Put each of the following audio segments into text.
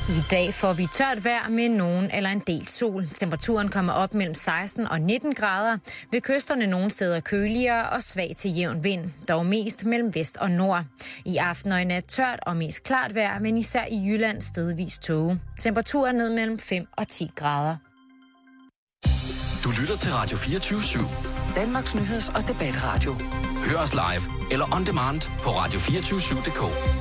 I dag får vi tørt vejr med nogen eller en del sol. Temperaturen kommer op mellem 16 og 19 grader. Ved kysterne nogle steder køligere og svag til jævn vind. Dog mest mellem vest og nord. I aften og i nat tørt og mest klart vejr, men især i Jylland stedvis tåge. Temperaturen ned mellem 5 og 10 grader. Du lytter til Radio 24/7. Danmarks nyheds- og debatradio. Hør os live eller on demand på radio247.dk.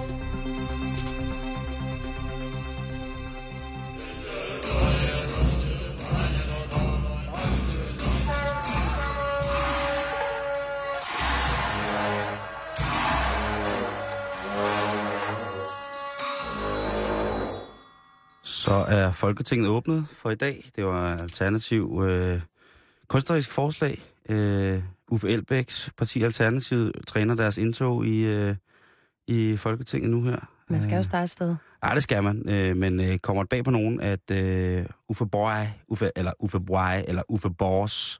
Så er Folketinget åbnet for i dag. Det var alternativ kunstnerisk forslag. Uffe Elbæks parti Alternativet træner deres indtog i Folketinget nu her. Man skal jo starte et sted. Ja, det skal man. Men kommer det bag på nogen, at Uffe Bors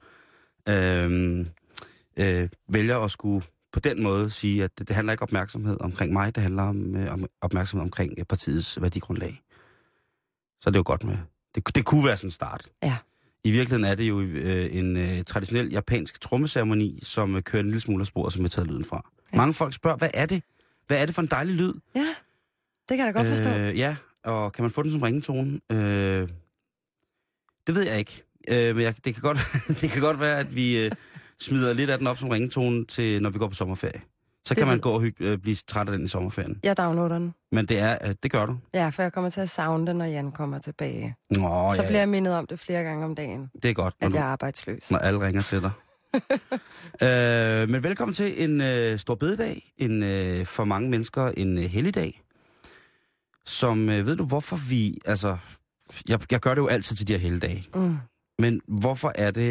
vælger at skulle på den måde sige, at det handler ikke om opmærksomhed omkring mig, det handler om opmærksomhed omkring partiets værdigrundlag. Så er det jo godt med. Det kunne være sådan en start. Ja. I virkeligheden er det jo en traditionel japansk trommeceremoni, som kører en lille smule af sporet, som vi har taget lyden fra. Ja. Mange folk spørger, hvad er det? Hvad er det for en dejlig lyd? Ja, det kan jeg da godt forstå. Ja, og kan man få den som ringetone? Det ved jeg ikke. Men det kan godt være, at vi smider lidt af den op som ringetone til, når vi går på sommerferie. Så kan man gå og blive træt af den i sommerferien. Jeg downloader den. Men det gør du? Ja, for jeg kommer til at savne den, når Jan kommer tilbage. Så bliver jeg mindet om det flere gange om dagen. Det er godt. At jeg er arbejdsløs. Når alle ringer til dig. Men velkommen til en stor bededag. For mange mennesker en helligdag. Som, ved du hvorfor vi... Altså, jeg gør det jo altid til de her helligdage. Mm. Men hvorfor er det...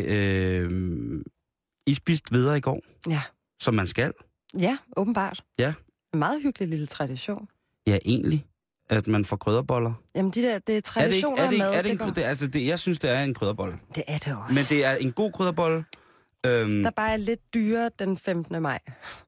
I spiste videre i går? Ja. Som man skal? Ja, åbenbart. Ja. En meget hyggelig lille tradition. Ja, egentlig. At man får krydderboller. Jamen, det er traditioner af mad. Jeg synes, det er en krydderbolle. Det er det også. Men det er en god krydderbolle. Der bare er lidt dyre den 15. maj.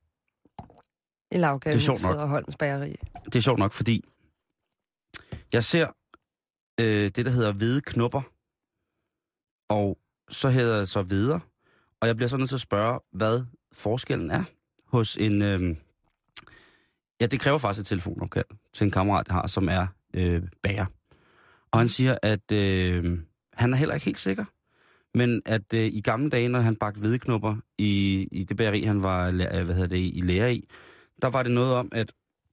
I Lavgavehuset og Holms Bageri. Det er sjovt nok, fordi jeg ser det, der hedder hvide knupper. Og så hedder det så hveder. Og jeg bliver så nødt til at spørge, hvad forskellen er hos en... Ja, det kræver faktisk et telefonopkald til en kammerat, jeg har, som er bager. Og han siger, at han er heller ikke helt sikker. Men at i gamle dage, når han bagte hvedeknupper i det bageri, han var i lærer i, der var det noget om, at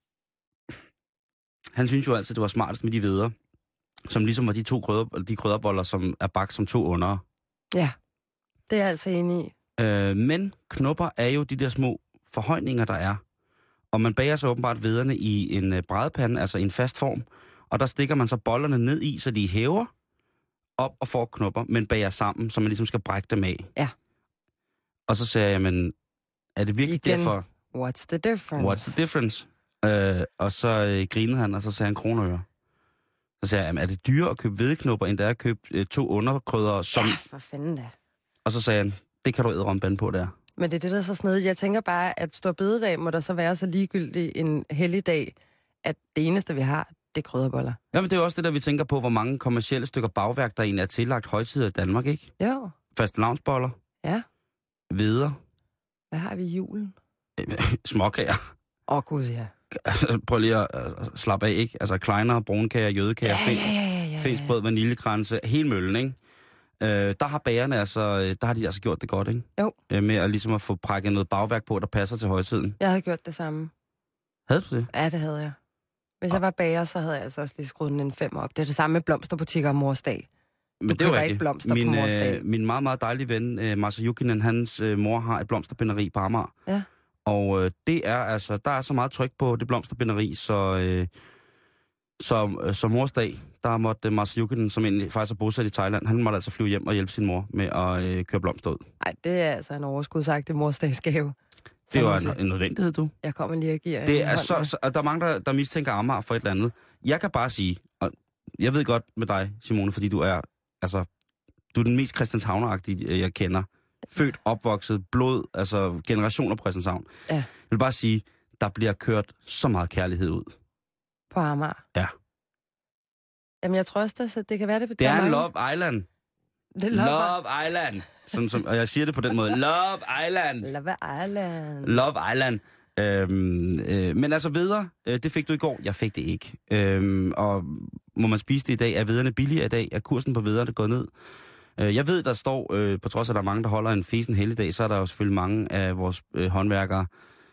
han synes jo altid, det var smartest med de hveder, som ligesom var de krydderboller, som er bagt som 2 undere. Ja, det er jeg altså enig i. Men knupper er jo de der små forhøjninger, der er. Og man bager så åbenbart hvederne i en brædepande, altså i en fast form. Og der stikker man så bollerne ned i, så de hæver op og får knupper, men bager sammen, så man ligesom skal brække dem af. Ja. Og så sagde jeg, men er det virkelig igen, derfor? What's the difference? What's the difference? Og så grinede han, og så sagde han kroneøre. Så sagde jeg, er det dyrere at købe hvedeknupper, end det er at købe 2 underkrydder? Som... Ja, for fanden da. Og så sagde han, det kan du ædrømme på der. Men det er det, der er så snedigt. Jeg tænker bare, at stor bededag må der så være så ligegyldig en helligdag, at det eneste, vi har, det er krydderboller. Jamen, det er også det, der vi tænker på, hvor mange kommercielle stykker bagværk, der egentlig er tillagt højtider i Danmark, ikke? Jo. Fastelavnsboller. Ja. Hveder. Hvad har vi i julen? Småkager. Gud, ja. Prøv lige at slappe af, ikke? Altså kleiner, brunkager, jødekager, fæsbrød, vaniljekranse, hele møllen, ikke? Der har bagerne der har de altså gjort det godt, ikke? Jo. Med at ligesom at få prakket noget bagværk på, der passer til højtiden. Jeg havde gjort det samme. Havde du det? Ja, det havde jeg. Hvis jeg var bager, så havde jeg altså også lige skruet en 5 op. Det er det samme med blomsterbutikker om mors dag. Men det er jo ikke blomster på mors dag. Min meget, meget dejlige ven, Marsa Jukinen, hans mor har et blomsterbinderi på Amager. Ja. Og det er altså, der er så meget tryk på det blomsterbinderi, så mors dag, der måtte Marsa Jukinen, som egentlig faktisk er bosat i Thailand, han måtte altså flyve hjem og hjælpe sin mor med at køre blomster ud. Nej, det er altså en overskudsagtig morsdagsgave. Det var en nødvendighed, du. Jeg kommer lige og giver det er så, der er mange, der mistænker Amager for et eller andet. Jeg kan bare sige, og jeg ved godt med dig, Simone, fordi du er den mest Christianshavner-agtige, jeg kender. Født, opvokset, blod, altså generationer på Christianshavn. Ja. Jeg vil bare sige, der bliver kørt så meget kærlighed ud. På Amager? Ja. Jamen, jeg tror også, det kan være det. Det er en Love Island. Det er Love Island. Og jeg siger det på den måde. Love Island. Love Island. Love Island. Men altså videre, det fik du i går. Jeg fik det ikke. Og må man spise det i dag? Er vederne billigere i dag? Er kursen på vederne gået ned? Jeg ved, der står, på trods af, at der er mange, der holder en fesen helligdag, så er der jo selvfølgelig mange af vores håndværkere,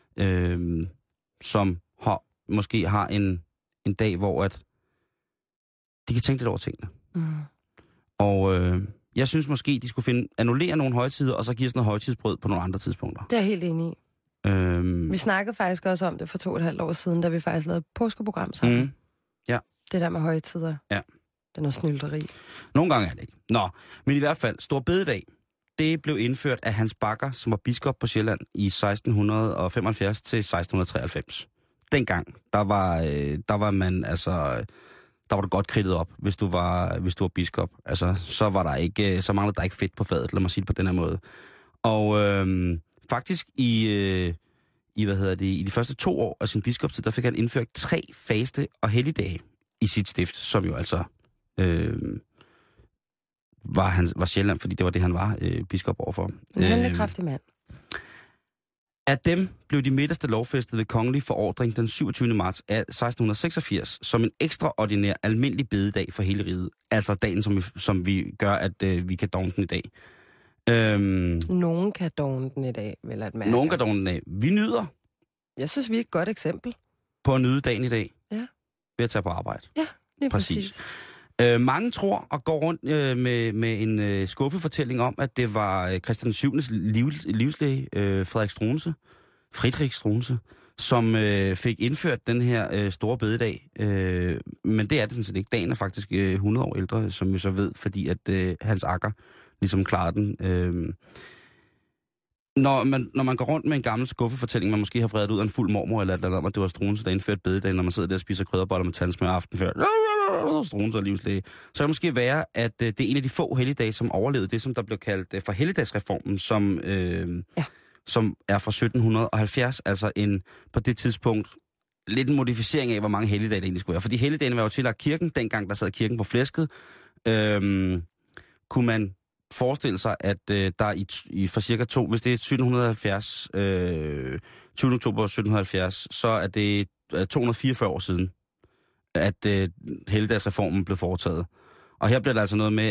som måske har en dag, hvor at de kan tænke lidt over tingene. Mm. Og jeg synes måske, de skulle annullere nogle højtider, og så give os noget højtidsbrød på nogle andre tidspunkter. Det er jeg helt enig i. Vi snakkede faktisk også om det for 2,5 år siden, da vi faktisk lavede et påskeprogram sammen. Mm. Ja. Det der med højtider. Ja. Det er noget snylteri. Nogle gange er det ikke. Nå, men i hvert fald, Stor Bededag, det blev indført af Hans Bakker, som var biskop på Sjælland i 1675 til 1693. Dengang, der var man altså, der var du godt kridtet op, hvis du var biskop. Altså, så var der ikke, så manglede der ikke fedt på fadet, lad mig sige det på den her måde. Og faktisk i de første 2 år af sin biskopstid, der fik han indført 3 faste og helligdage i sit stift, som jo altså var Sjælland, fordi det var det, han var biskop overfor. En handelig kraftig mand. Af dem blev de midterste lovfæstet ved kongelig forordring den 27. marts 1686 som en ekstraordinær almindelig bededag for hele riget. Altså dagen, som vi gør, at vi kan dogne den i dag. Nogen kan dogne den i dag, vel at mærke. Nogen kan dogne den i dag. Vi nyder. Jeg synes, vi er et godt eksempel. På at nyde dagen i dag. Ja. Ved at tage på arbejde. Ja, det er præcis. Mange tror og går rundt med en skuffefortælling om, at det var Christian 7. livslæge, Friedrich Struensee, som fik indført den her store bededag. Men det er det sådan set ikke. Dagen er faktisk 100 år ældre, som vi så ved, fordi at Hans Akker ligesom klarede den. Når man går rundt med en gammel skuffefortælling, man måske har vredet ud af en fuld mormor, eller om, at det var Struensee, der indførte bededagen, når man sidder der og spiser krydderboller med tandsmør aften før. Struensee og livslæge. Så kan det måske være, at det er en af de få helligdage, som overlevede det, som der blev kaldt for helligdagsreformen, som er fra 1770, altså på det tidspunkt lidt en modificering af, hvor mange helligdage det egentlig skulle være. Fordi helligdagen var jo tillagt kirken, dengang der sad kirken på flæsket, kunne man forestille sig, at der i for cirka hvis det er 1770, 20. oktober 1770, så er det 244 år siden, at helligdagsreformen blev foretaget. Og her bliver der altså noget med,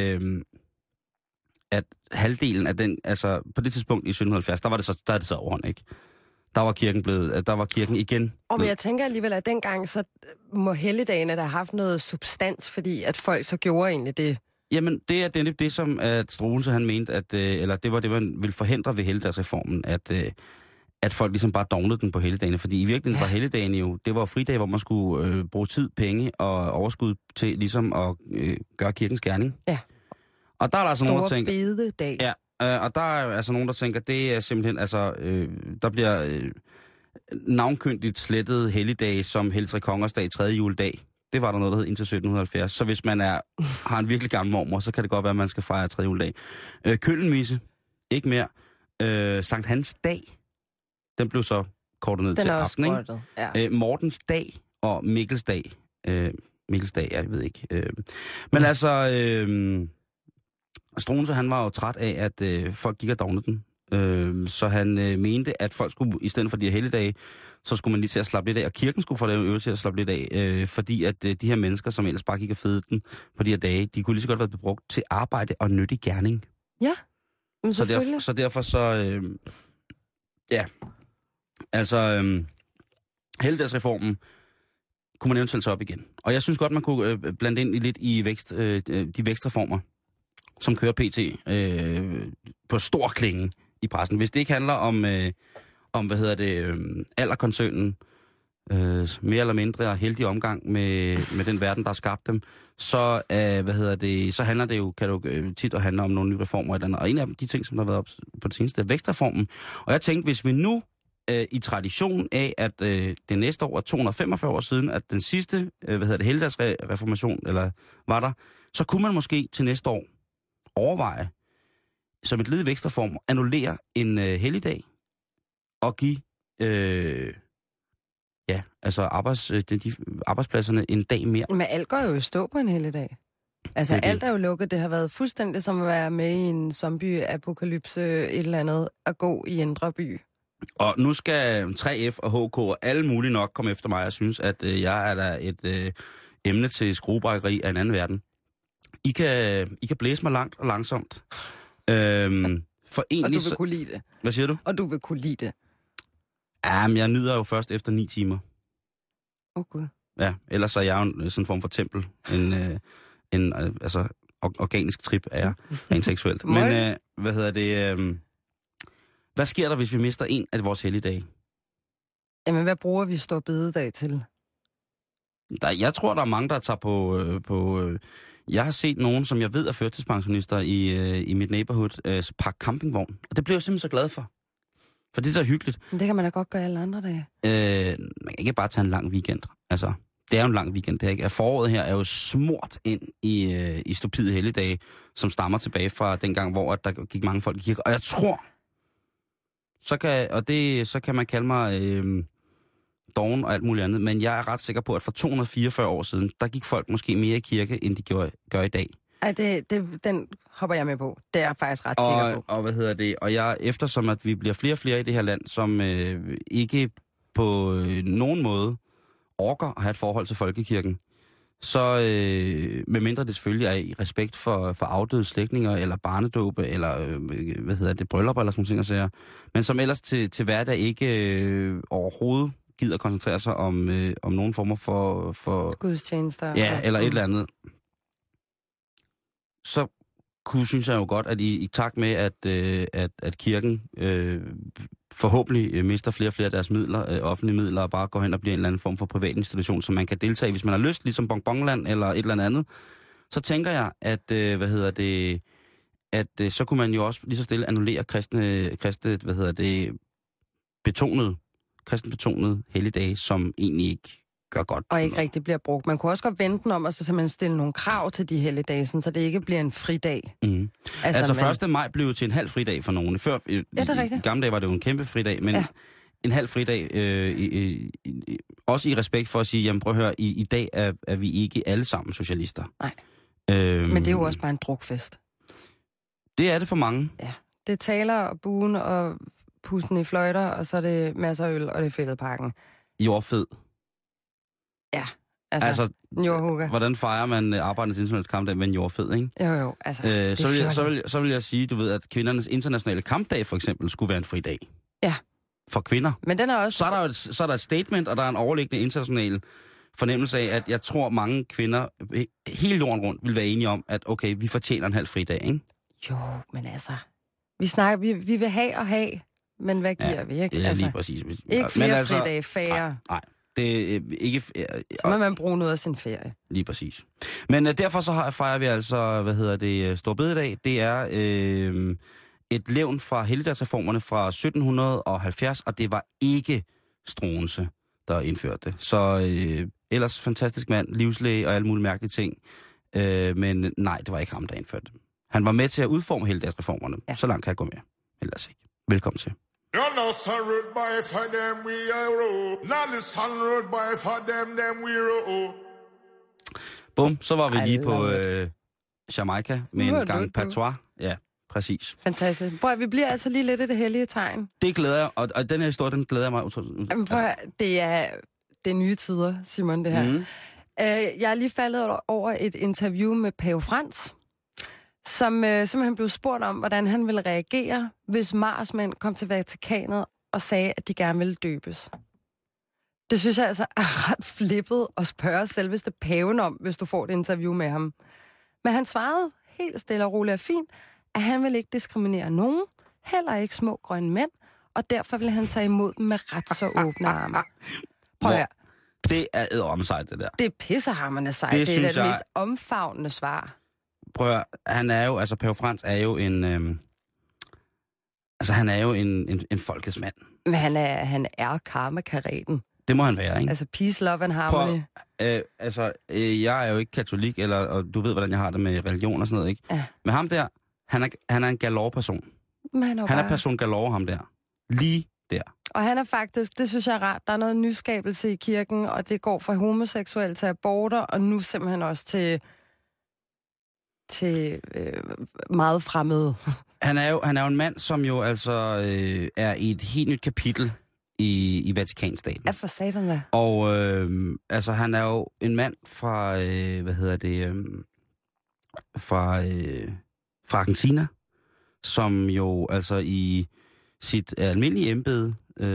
at halvdelen af den, altså på det tidspunkt i 1770, der er det så overhånd, ikke? Der var kirken igen. Men jeg tænker alligevel, at dengang så må helligdagene der have haft noget substans, fordi at folk så gjorde egentlig det. Jamen, det er det som at Struensee han mente, eller det var det, man ville forhindre ved helligdagsreformen, at folk ligesom bare dognede den på helligdagene. Fordi i virkeligheden var helligdagene jo, det var fridage, hvor man skulle bruge tid, penge og overskud til ligesom at gøre kirkens gerning. Ja. Og der er der altså nogen, der tænker... bededag. Ja, og der er altså nogen, der tænker, det er simpelthen, altså, der bliver navnkyndigt slettet helligdage som Helligtre Kongers dag, 3. juledag. Det var der noget, der hed indtil 1770. Så hvis man har en virkelig gammel mormor, så kan det godt være, at man skal fejre 3. juledag. Køllenmisse, ikke mere. Sankt Hans dag, den blev så kortet ned til aften, ikke? Ja. Mortens dag og Mikkelsdag. Mikkelsdag, jeg ved ikke. Men altså, Struensee, han var jo træt af, at folk gik og dognede den. Så han mente, at folk skulle, i stedet for de her helligdage, så skulle man lige til at slappe lidt af, og kirken skulle få lavet øve til at slappe lidt af, fordi at de her mennesker, som ellers bare gik og fede den på de her dage, de kunne lige så godt være brugt til arbejde og nyttig gerning. Ja, men selvfølgelig. Så derfor altså, helligdagsreformen kunne man eventuelt tage op igen. Og jeg synes godt, man kunne blande ind lidt i de vækstreformer, som kører PT på stor klinge i pressen. Hvis det ikke handler om alderkoncernen, mere eller mindre heldig omgang med den verden, der har skabt dem, så så handler det jo, kan du tit at handle om nogle nye reformer eller andet. Og en af de ting, som der har været op på det seneste, er vækstreformen. Og jeg tænkte, hvis vi nu i tradition af, at det næste år er 245 år siden, at den sidste, helligdagsreformation, eller var der, så kunne man måske til næste år overveje, som et led i vækstreform, annullere en helligdag og give de arbejdspladserne en dag mere. Men alt går jo i stå på en helligdag. Altså, alt er jo lukket. Det har været fuldstændig som at være med i en zombie-apokalypse, et eller andet, at gå i Indre By. Og nu skal 3F og HK og alle mulige nok komme efter mig og synes, at jeg er der et emne til skruebrækkeri af en anden verden. I kan blæse mig langt og langsomt. For egentlig, og du vil kunne lide det. Hvad siger du? Og du vil kunne lide det. Jamen, jeg nyder jo først efter 9 timer. Okay. Ja, ellers er jeg jo sådan en form for tempel. Altså, organisk trip er jeg rent seksuelt. Men, hvad sker der, hvis vi mister en af vores helligdage? Jamen, hvad bruger vi store bededag til? Jeg tror, der er mange, der tager på jeg har set nogen, som jeg ved er førtidspensionister i mit neighborhood, pakke campingvogn. Og det blev jeg simpelthen så glad for. For det er så hyggeligt. Men det kan man da godt gøre alle andre dage. Man kan ikke bare tage en lang weekend. Altså, det er jo en lang weekend, det er ikke? Foråret her er jo smurt ind i stupide helligdage, som stammer tilbage fra den gang, hvor der gik mange folk i kirke. Og jeg tror, så kan man kalde mig doven og alt muligt andet, men jeg er ret sikker på, at for 244 år siden, der gik folk måske mere i kirke, end de gør i dag. Ej, den hopper jeg med på. Det er jeg faktisk ret sikker på. Og og jeg, eftersom at vi bliver flere og flere i det her land, som ikke på nogen måde orker at have et forhold til folkekirken, så medmindre det selvfølgelig er i respekt for afdøde slægtninge, eller barnedåbe, eller bryllupper, eller sådan nogle ting, men som ellers til hverdag ikke overhovedet gider at koncentrere sig om nogen former for gudstjenester. Ja, eller et eller andet. Så synes jeg jo godt, at i takt med, at kirken forhåbentlig mister flere og flere af deres midler, offentlige midler, og bare går hen og bliver en eller anden form for privat institution, som man kan deltage i, hvis man har lyst, ligesom Bonbonland eller et eller andet, så tænker jeg, at så kunne man jo også lige så stille annullere kristenbetonede helligdage, som egentlig ikke gør godt. Og ikke rigtig bliver brugt. Man kunne også godt vente den om, og så simpelthen stille nogle krav til de helligdage, så det ikke bliver en fridag. Mm. Altså 1. maj blev jo til en halv fridag for nogen. Før, i gamle dage var det jo en kæmpe fridag, men en halv fridag, også i respekt for at sige, jamen prøv at høre, i dag er vi ikke alle sammen socialister. Nej. Men det er jo også bare en drukfest. Det er det for mange. Ja. Det er taler og buen og pusten i fløjter, og så er det masser af øl, og det er fældeparken. Jordfed. Ja, altså jordhugger. Hvordan fejrer man Arbejdernes Internationale Kampdag med en jordfed, ikke? Jo, altså. Så vil jeg sige, du ved, at kvindernes internationale kampdag for eksempel skulle være en fridag. Ja. For kvinder. Men den er også... Så er der et statement, og der er en overliggende international fornemmelse af, at jeg tror, mange kvinder hele jorden rundt vil være enige om, at okay, vi fortjener en halv fridag, ikke? Jo, men altså... Vi vil have, men hvad giver vi, ikke? Ja, altså, lige præcis. Ikke flere fridage, færre. Nej. Det er ikke... Så må man bruge noget af sin ferie. Lige præcis. Men derfor så fejrer vi altså, Store Bededag. Det er et levn fra helligdagsreformerne fra 1770, og det var ikke Struensee, der indførte det. Så ellers fantastisk mand, livslæge og alle mulige mærkelige ting. Men nej, det var ikke ham, der indførte det. Han var med til at udforme helligdagsreformerne. Ja. Så langt kan jeg gå med. Ellers ikke. Velkommen til. You're not road by for them we are road. Not the sun road by for them we road. Bum, så var vi lige på Jamaica med en gang patois. Ja, præcis. Fantastisk. Prøv, vi bliver altså lige lidt af det hellige tegn. Det glæder jeg, og den her historie, den glæder jeg mig utroligt. Jamen prøv, det er nye tider, Simon, det her. Mm. Jeg er lige faldet over et interview med Pave Frans, som simpelthen blev spurgt om, hvordan han ville reagere, hvis marsmænd kom til Vatikanet og sagde, at de gerne ville døbes. Det synes jeg altså er ret flippet at spørge selveste paven om, hvis du får et interview med ham. Men han svarede helt stille og roligt og fint, at han ville ikke diskriminere nogen, heller ikke små grønne mænd, og derfor ville han tage imod dem med ret så åbne arme. Prøv her. Det er edderom sejt, det der. Det er pissehammerende sejt. Det er det mest omfavnende svar. Prøv at, han er jo, altså Pave Frans er jo han er jo en folkets mand. Men han er karma-kareten. Det må han være, ikke? Altså peace, love and harmony. Jeg er jo ikke katolik, og du ved, hvordan jeg har det med religion og sådan noget, ikke? Ja. Men ham der, han er en galore-person. Han er person galore, ham der. Lige der. Og han er faktisk, det synes jeg er rart, der er noget nyskabelse i kirken, og det går fra homoseksuel til aborter, og nu simpelthen også til meget fremmede. Han er jo en mand, som jo altså er i et helt nyt kapitel i Vatikanstaten. Ja, for satan da. Og altså, han er jo en mand fra, fra Argentina, som jo altså i sit almindelige embede,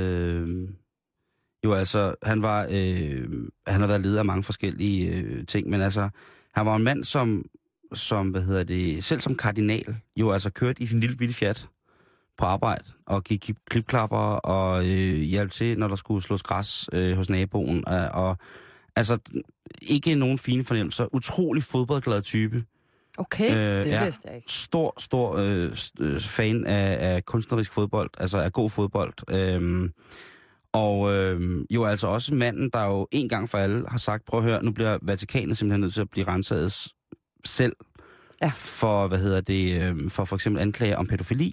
jo altså, han har været leder af mange forskellige ting, men altså, han var en mand, som selv som kardinal, jo altså kørte i sin lille bitte Fiat på arbejde, og gik klipklapper og hjalp til, når der skulle slås græs hos naboen, og altså, ikke nogen fine fornemmelser. Utrolig fodboldglad type. Okay, det vidste jeg ikke. Stor fan af kunstnerisk fodbold, altså af god fodbold. Jo altså også manden, der jo en gang for alle har sagt, prøv at høre, nu bliver Vatikanet simpelthen nødt til at blive renset selv for, for eksempel anklager om pædofili.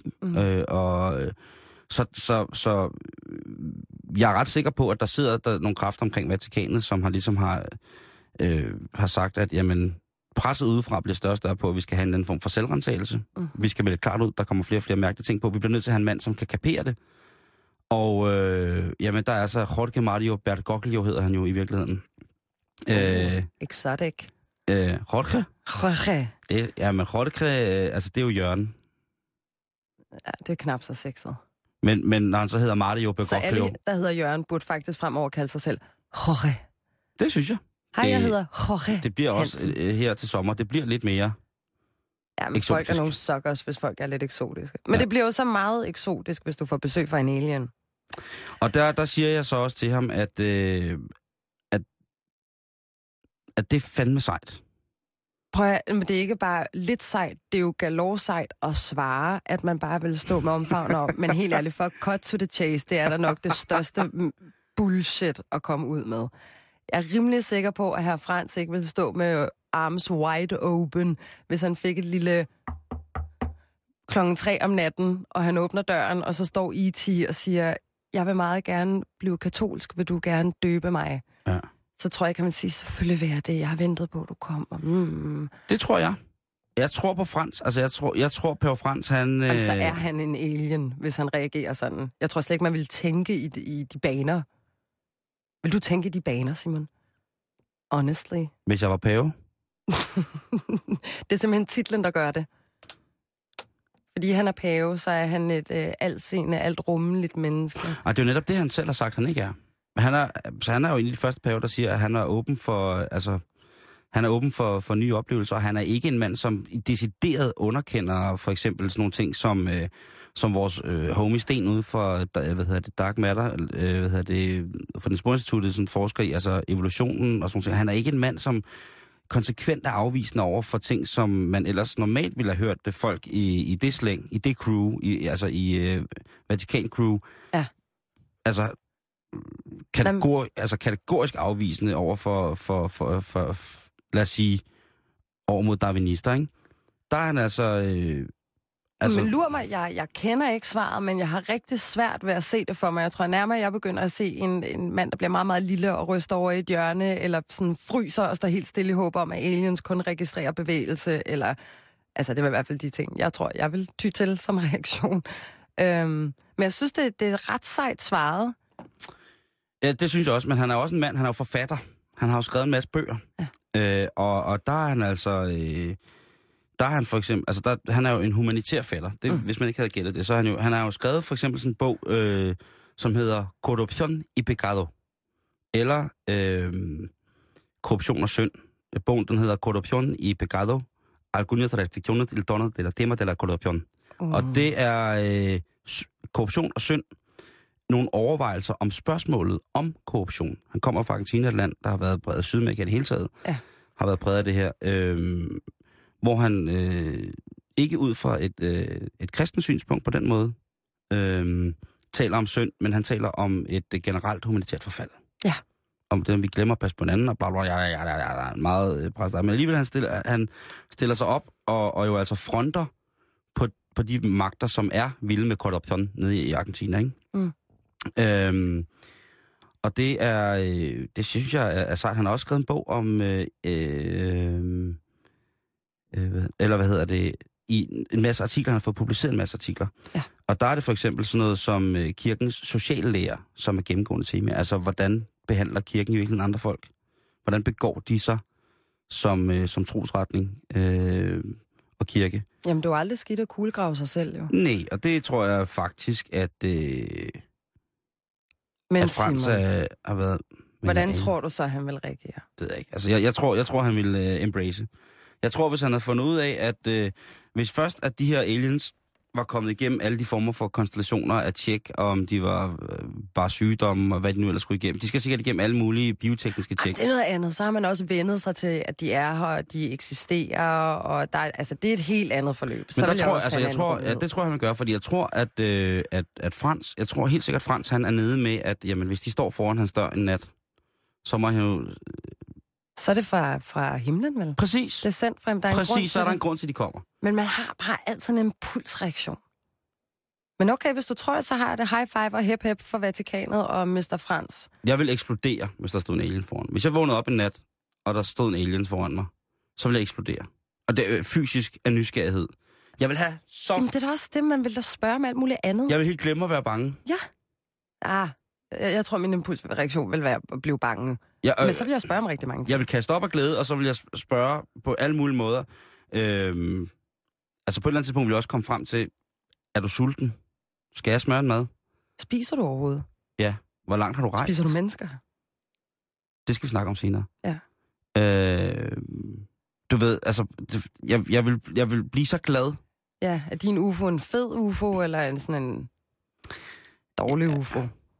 Så jeg er ret sikker på, at der sidder nogle kræfter omkring Vatikanet, som har sagt, at jamen, presset udefra bliver større og større på, at vi skal have en form for selvrensagelse. Vi skal melde klart ud, der kommer flere og flere mærkelige ting på. Vi bliver nødt til at have en mand, som kan kapere det. Og jamen, der er altså Jorge Mario Bergoglio, hedder han jo i virkeligheden. Exotic. Jorge? Jorge. Men Jorge, altså det er jo Jørgen. Ja, det er knap så sexet. Men når han så hedder Mario Bergoglio... Så alle, der hedder Jørgen, burde faktisk fremover kalde sig selv Jorge. Det synes jeg. Hej, jeg hedder Jorge Det bliver også her til sommer, det bliver lidt mere ja, men eksotisk. Folk er nogle suckers, hvis folk er lidt eksotiske. Men det bliver jo så meget eksotisk, hvis du får besøg fra en alien. Og der siger jeg så også til ham, at det er fandme sejt. Prøv at, men det er ikke bare lidt sejt, det er jo galore sejt at svare, at man bare vil stå med omfavn om. Men helt ærligt, for cut to the chase, det er da nok det største bullshit at komme ud med. Jeg er rimelig sikker på, at hr. Frans ikke vil stå med arms wide open, hvis han fik et lille 3:00 om natten, og han åbner døren, og så står E.T. og siger, jeg vil meget gerne blive katolsk, vil du gerne døbe mig? Ja. Så tror jeg, kan man sige, selvfølgelig vil jeg det. Jeg har ventet på, at du kommer. Det tror jeg. Jeg tror på Frans. Altså, jeg tror på Frans, han... Jamen, så er han en alien, hvis han reagerer sådan. Jeg tror slet ikke, man vil tænke i de baner. Vil du tænke i de baner, Simon? Honestly. Hvis jeg var pave? Det er simpelthen titlen, der gør det. Fordi han er pave, så er han et altseende, altrummeligt menneske. Og det er jo netop det, han selv har sagt, han ikke er. Han er jo en af de første paver, der siger, at han er åben for nye oplevelser, og han er ikke en mand, som decideret underkender for eksempel sådan nogle ting, som vores homie Sten ude for Dark Matter, for den Sportinstituttet, som forsker i, altså evolutionen og sådan noget. Han er ikke en mand, som konsekvent er afvisende over for ting, som man ellers normalt ville have hørt det folk i det slæng, i det crew, i Vatikan-crew. Ja. Altså kategorisk afvisende over for lad os sige, over mod darwinister, ikke? Der er han Men lur mig, jeg kender ikke svaret, men jeg har rigtig svært ved at se det for mig. Jeg tror nærmere, jeg begynder at se en mand, der bliver meget, meget lille og ryster over i et hjørne, eller sådan fryser og står helt stille i håb om, at aliens kun registrerer bevægelse, eller... Altså, det var i hvert fald de ting, jeg tror, jeg vil ty til som reaktion. Men jeg synes, det er ret sejt svaret. Ja, det synes jeg også, men han er også en mand, han er jo forfatter. Han har jo skrevet en masse bøger. Ja. Og der er han altså... Der er han for eksempel... Altså, han er jo en humanitær fætter. Hvis man ikke havde gættet det, så er han har jo skrevet for eksempel sådan en bog, som hedder Corrupción y Pecado. Eller Korruption og synd. Bogen, den hedder Corrupción y Pecado. Algunas reflexiones del tono del tema de la corrupción. Og det er korruption og synd. Nogle overvejelser om spørgsmålet om korruption. Han kommer fra Argentina, et land, der har været præget af Sydamerika i det hele taget. Ja. Har været præget af det her. Hvor han ikke ud fra et kristent synspunkt på den måde taler om synd, men han taler om et generelt humanitært forfald. Ja. Om det, vi glemmer at passe på hinanden, og bla bla, meget præstet. Men alligevel han stiller sig op og jo altså fronter på de magter, som er vilde med korruption nede i Argentina, ikke? Og det er, det synes jeg er sejt. Han har også skrevet en bog om, eller hvad hedder det, i en masse artikler. Han har fået publiceret en masse artikler. Ja. Og der er det for eksempel sådan noget som kirkens sociale lære, som er gennemgående tema. Altså, hvordan behandler kirken i virkeligheden andre folk? Hvordan begår de sig som trosretning og kirke? Jamen, det er jo aldrig skidt at kuglegrave sig selv, jo. Nej, og det tror jeg faktisk, at Frans har været... Hvordan tror du så, han vil reagere? Det ved jeg ikke. Altså, jeg tror han vil embrace. Jeg tror, hvis han havde fundet ud af, at hvis først, at de her aliens var kommet igennem alle de former for konstellationer at tjekke, om de var bare sygdomme og hvad de nu ellers skulle igennem. De skal sikkert igennem alle mulige biotekniske tjek. Det er noget andet. Så har man også vendet sig til, at de er her, og de eksisterer, og der, altså, det er et helt andet forløb. Men så det tror jeg, han vil gøre, fordi jeg tror, at Frans, jeg tror helt sikkert, Frans, han er nede med, at jamen, hvis de står foran hans dør en nat, så må han jo... Så er det fra himlen, vel? Præcis. Det er sendt frem. Der er Præcis, så er der en grund til, at de kommer. Men man har bare altid en impulsreaktion. Men okay, hvis du tror, så har jeg det high five og hep hep for Vatikanet og Mr. Frans. Jeg vil eksplodere, hvis der stod en alien foran. Hvis jeg vågnede op en nat, og der stod en alien foran mig, så vil jeg eksplodere. Og det er fysisk af nysgerrighed. Jeg vil have så... Jamen, det er da også det, man vil da spørge med alt muligt andet. Jeg vil helt glemme at være bange. Ja. Jeg tror, min impulsreaktion vil være at blive bange. Men så vil jeg spørge om rigtig mange ting. Jeg vil kaste op af glæde, og så vil jeg spørge på alle mulige måder. Altså på et eller andet tidspunkt vil jeg også komme frem til, er du sulten? Skal jeg smøre en mad? Spiser du overhovedet? Ja. Hvor langt har du rejst? Spiser du mennesker? Det skal vi snakke om senere. Ja. Du ved, altså, jeg vil blive så glad. Ja, er din UFO en fed UFO, eller en sådan en dårlig UFO?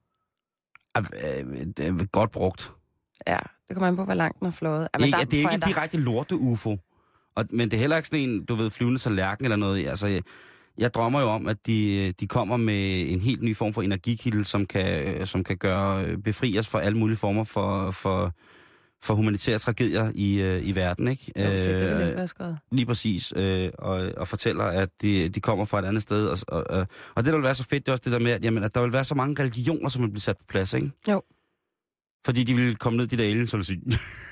Det er godt brugt. Ja, det kommer an på, hvor langt den er flået. Det er ikke en direkte lorte-UFO. Men det er heller ikke sådan en, du ved, flyvende tallerken eller noget. Altså, jeg drømmer jo om, at de kommer med en helt ny form for energikilde, som kan befri os for alle mulige former for humanitære tragedier i verden, ikke? Jo, det vil ikke være skødt. Lige præcis, og fortæller, at de kommer fra et andet sted. Og det, der vil være så fedt, det er også det der med, at, jamen, at der vil være så mange religioner, som vil blive sat på plads, ikke? Jo. Fordi de vil komme ned, de der aliens, så vil sige...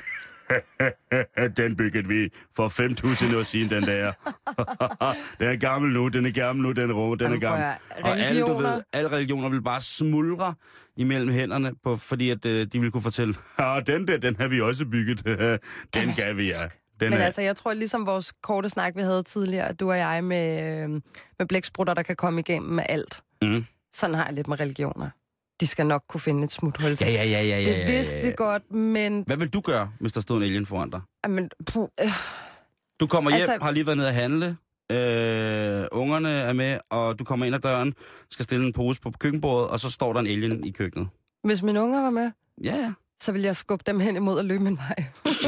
Den byggede vi for 5.000 år siden, den der. Den er gammel nu, den er gammel. Og alle religioner vil bare smuldre imellem hænderne, fordi at de vil kunne fortælle, den der, den har vi også bygget. Den gav vi, ja. Men altså, jeg tror ligesom vores korte snak, vi havde tidligere, du og jeg med blæksprutter, der kan komme igennem med alt. Mm. Sådan har jeg lidt med religioner. De skal nok kunne finde et smuthul. Ja. Det vidste vi godt, men... Hvad vil du gøre, hvis der stod en alien foran dig? Jamen, Du kommer hjem, har lige været nede at handle, ungerne er med, og du kommer ind ad døren, skal stille en pose på køkkenbordet, og så står der en alien i køkkenet. Hvis mine unger var med, ja. Så vil jeg skubbe dem hen imod og løbe min vej.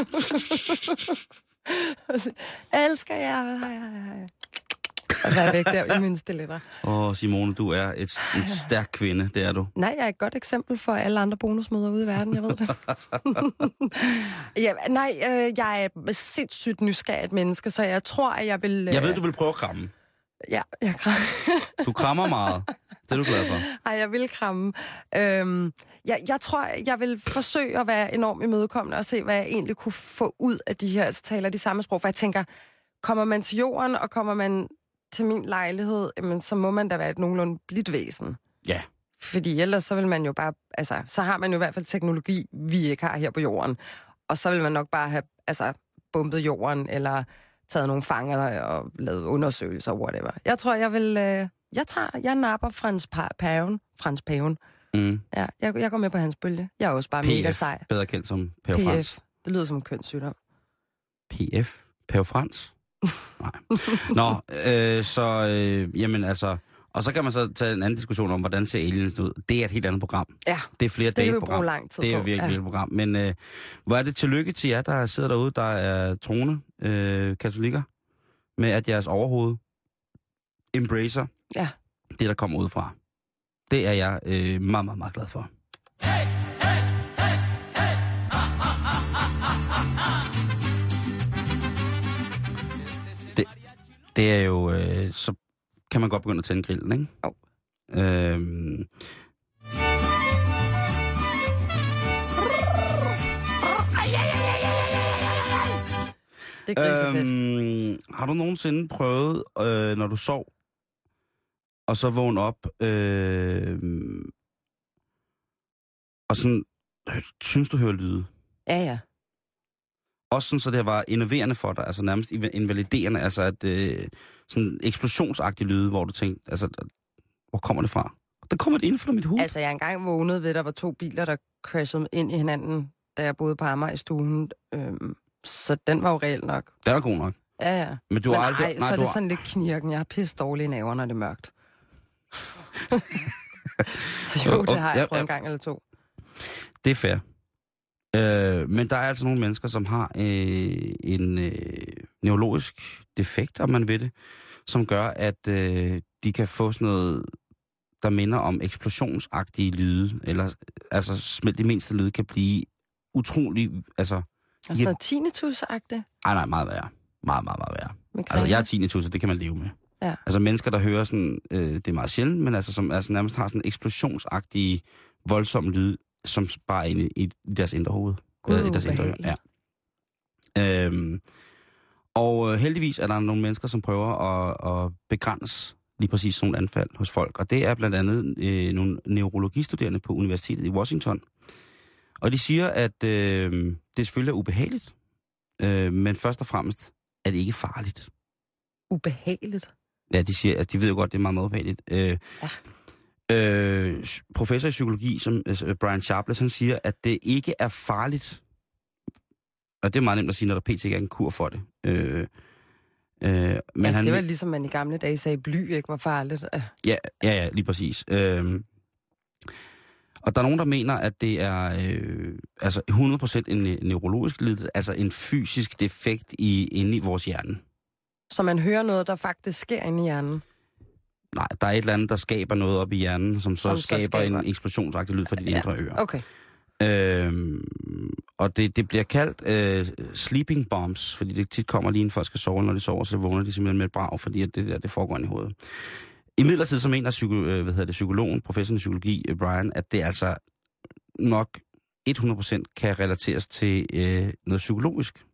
Elsker jer. Og være væk der i mine stiletter. Simone, du er en stærk kvinde, det er du. Nej, jeg er et godt eksempel for alle andre bonusmøder ude i verden, jeg ved det. Jeg er sindssygt nysgerrigt menneske, så jeg tror, at jeg vil... Jeg ved, du vil prøve at kramme. Ja, jeg krammer. Du krammer meget. Det er du glad for. Ej, jeg vil kramme. Jeg tror, jeg vil forsøge at være enormt imødekommende og se, hvad jeg egentlig kunne få ud af de her, altså taler de samme sprog. For jeg tænker, kommer man til jorden, og kommer man til min lejlighed, jamen, så må man da være et nogenlunde blidt væsen. Ja. Fordi ellers så vil man jo bare, altså, så har man jo i hvert fald teknologi, vi ikke har her på jorden. Og så vil man nok bare have, altså, bumpet jorden, eller taget nogle fanger og lavet undersøgelser, whatever. Jeg tror, jeg vil, jeg napper Frans Paven. Mm. Ja, jeg går med på hans bølge. Jeg er også bare mega sej. Bedre kendt som Pave Frans. Det lyder som en kønssygdom. PF? Pave Frans? Nej. Nå, jamen altså... Og så kan man så tage en anden diskussion om, hvordan ser aliens ud. Det er et helt andet program. Ja, det er flere dage program. Lang tid det er på. virkelig et program. Men hvor er det tillykke til jer, der sidder derude, der er troende katolikker, med at jeres overhoved embracer det, der kommer udefra. Det er jeg meget, meget, meget glad for. Hey, hey, hey, hey. Det er jo... så kan man godt begynde at tænde grillen, ikke? Jo. Det er grisefest. Har du nogensinde prøvet, når du sov, og så vågne op, og sådan, synes du hører lyde? Ja. Også sådan, så det var innoverende for dig, altså nærmest invaliderende, altså sådan eksplosionsagtig lyde, hvor du tænkte, altså, hvor kommer det fra? Der kommer det inden for mit hoved. Altså, jeg engang vågnede ved, at der var 2 biler, der crashede ind i hinanden, da jeg boede på Amager i stuen. Så den var jo reelt nok. Den er god nok. Ja. Men du har aldrig... Nej, så er det sådan lidt knirken. Jeg har pisse dårlige naver, når det er mørkt. Så jo, det har jeg prøvet en gang eller 2. Det er fair. Men der er altså nogle mennesker, som har en neurologisk defekt, om man ved det, som gør, at de kan få sådan noget, der minder om eksplosionsagtige lyde, eller altså de mindste lyde kan blive utrolig, altså... Altså noget tinnitus-agtigt? Nej, meget værre. Meget værre. Migræne. Altså jeg er tinnitus, det kan man leve med. Ja. Altså mennesker, der hører sådan, det er meget sjældent, men altså som altså nærmest har sådan eksplosionsagtige, voldsomme lyde, som bare er inde i deres indre hoved. I deres indre øre. Ja. Og heldigvis er der nogle mennesker, som prøver at begrænse lige præcis sådan nogle anfald hos folk. Og det er blandt andet nogle neurologistuderende på Universitetet i Washington. Og de siger, at det selvfølgelig er ubehageligt, men først og fremmest er det ikke farligt. Ubehageligt? Ja, de siger, altså de ved jo godt, det er meget ubehageligt. Professor i psykologi, som Brian Sharpless, han siger, at det ikke er farligt. Og det er meget nemt at sige, når der pt. Ikke er en kur for det. Men altså, det var ligesom man i gamle dage sagde, bly ikke var farligt. Ja, lige præcis. Og der er nogen, der mener, at det er altså 100% en neurologisk lidelse, altså en fysisk defekt inde i vores hjerne. Så man hører noget, der faktisk sker inde i hjernen? Nej, der er et eller andet, der skaber noget op i hjernen, som skaber en eksplosionsagtig lyd for dit indre øre. Okay. Og det bliver kaldt sleeping bombs, fordi det tit kommer lige inden folk skal sove, når de sover, så vågner de simpelthen med et brag, fordi at det foregår ind i hovedet. Imidlertid så mener psykologen, professoren i psykologi, Brian, at det altså nok 100% kan relateres til noget psykologisk.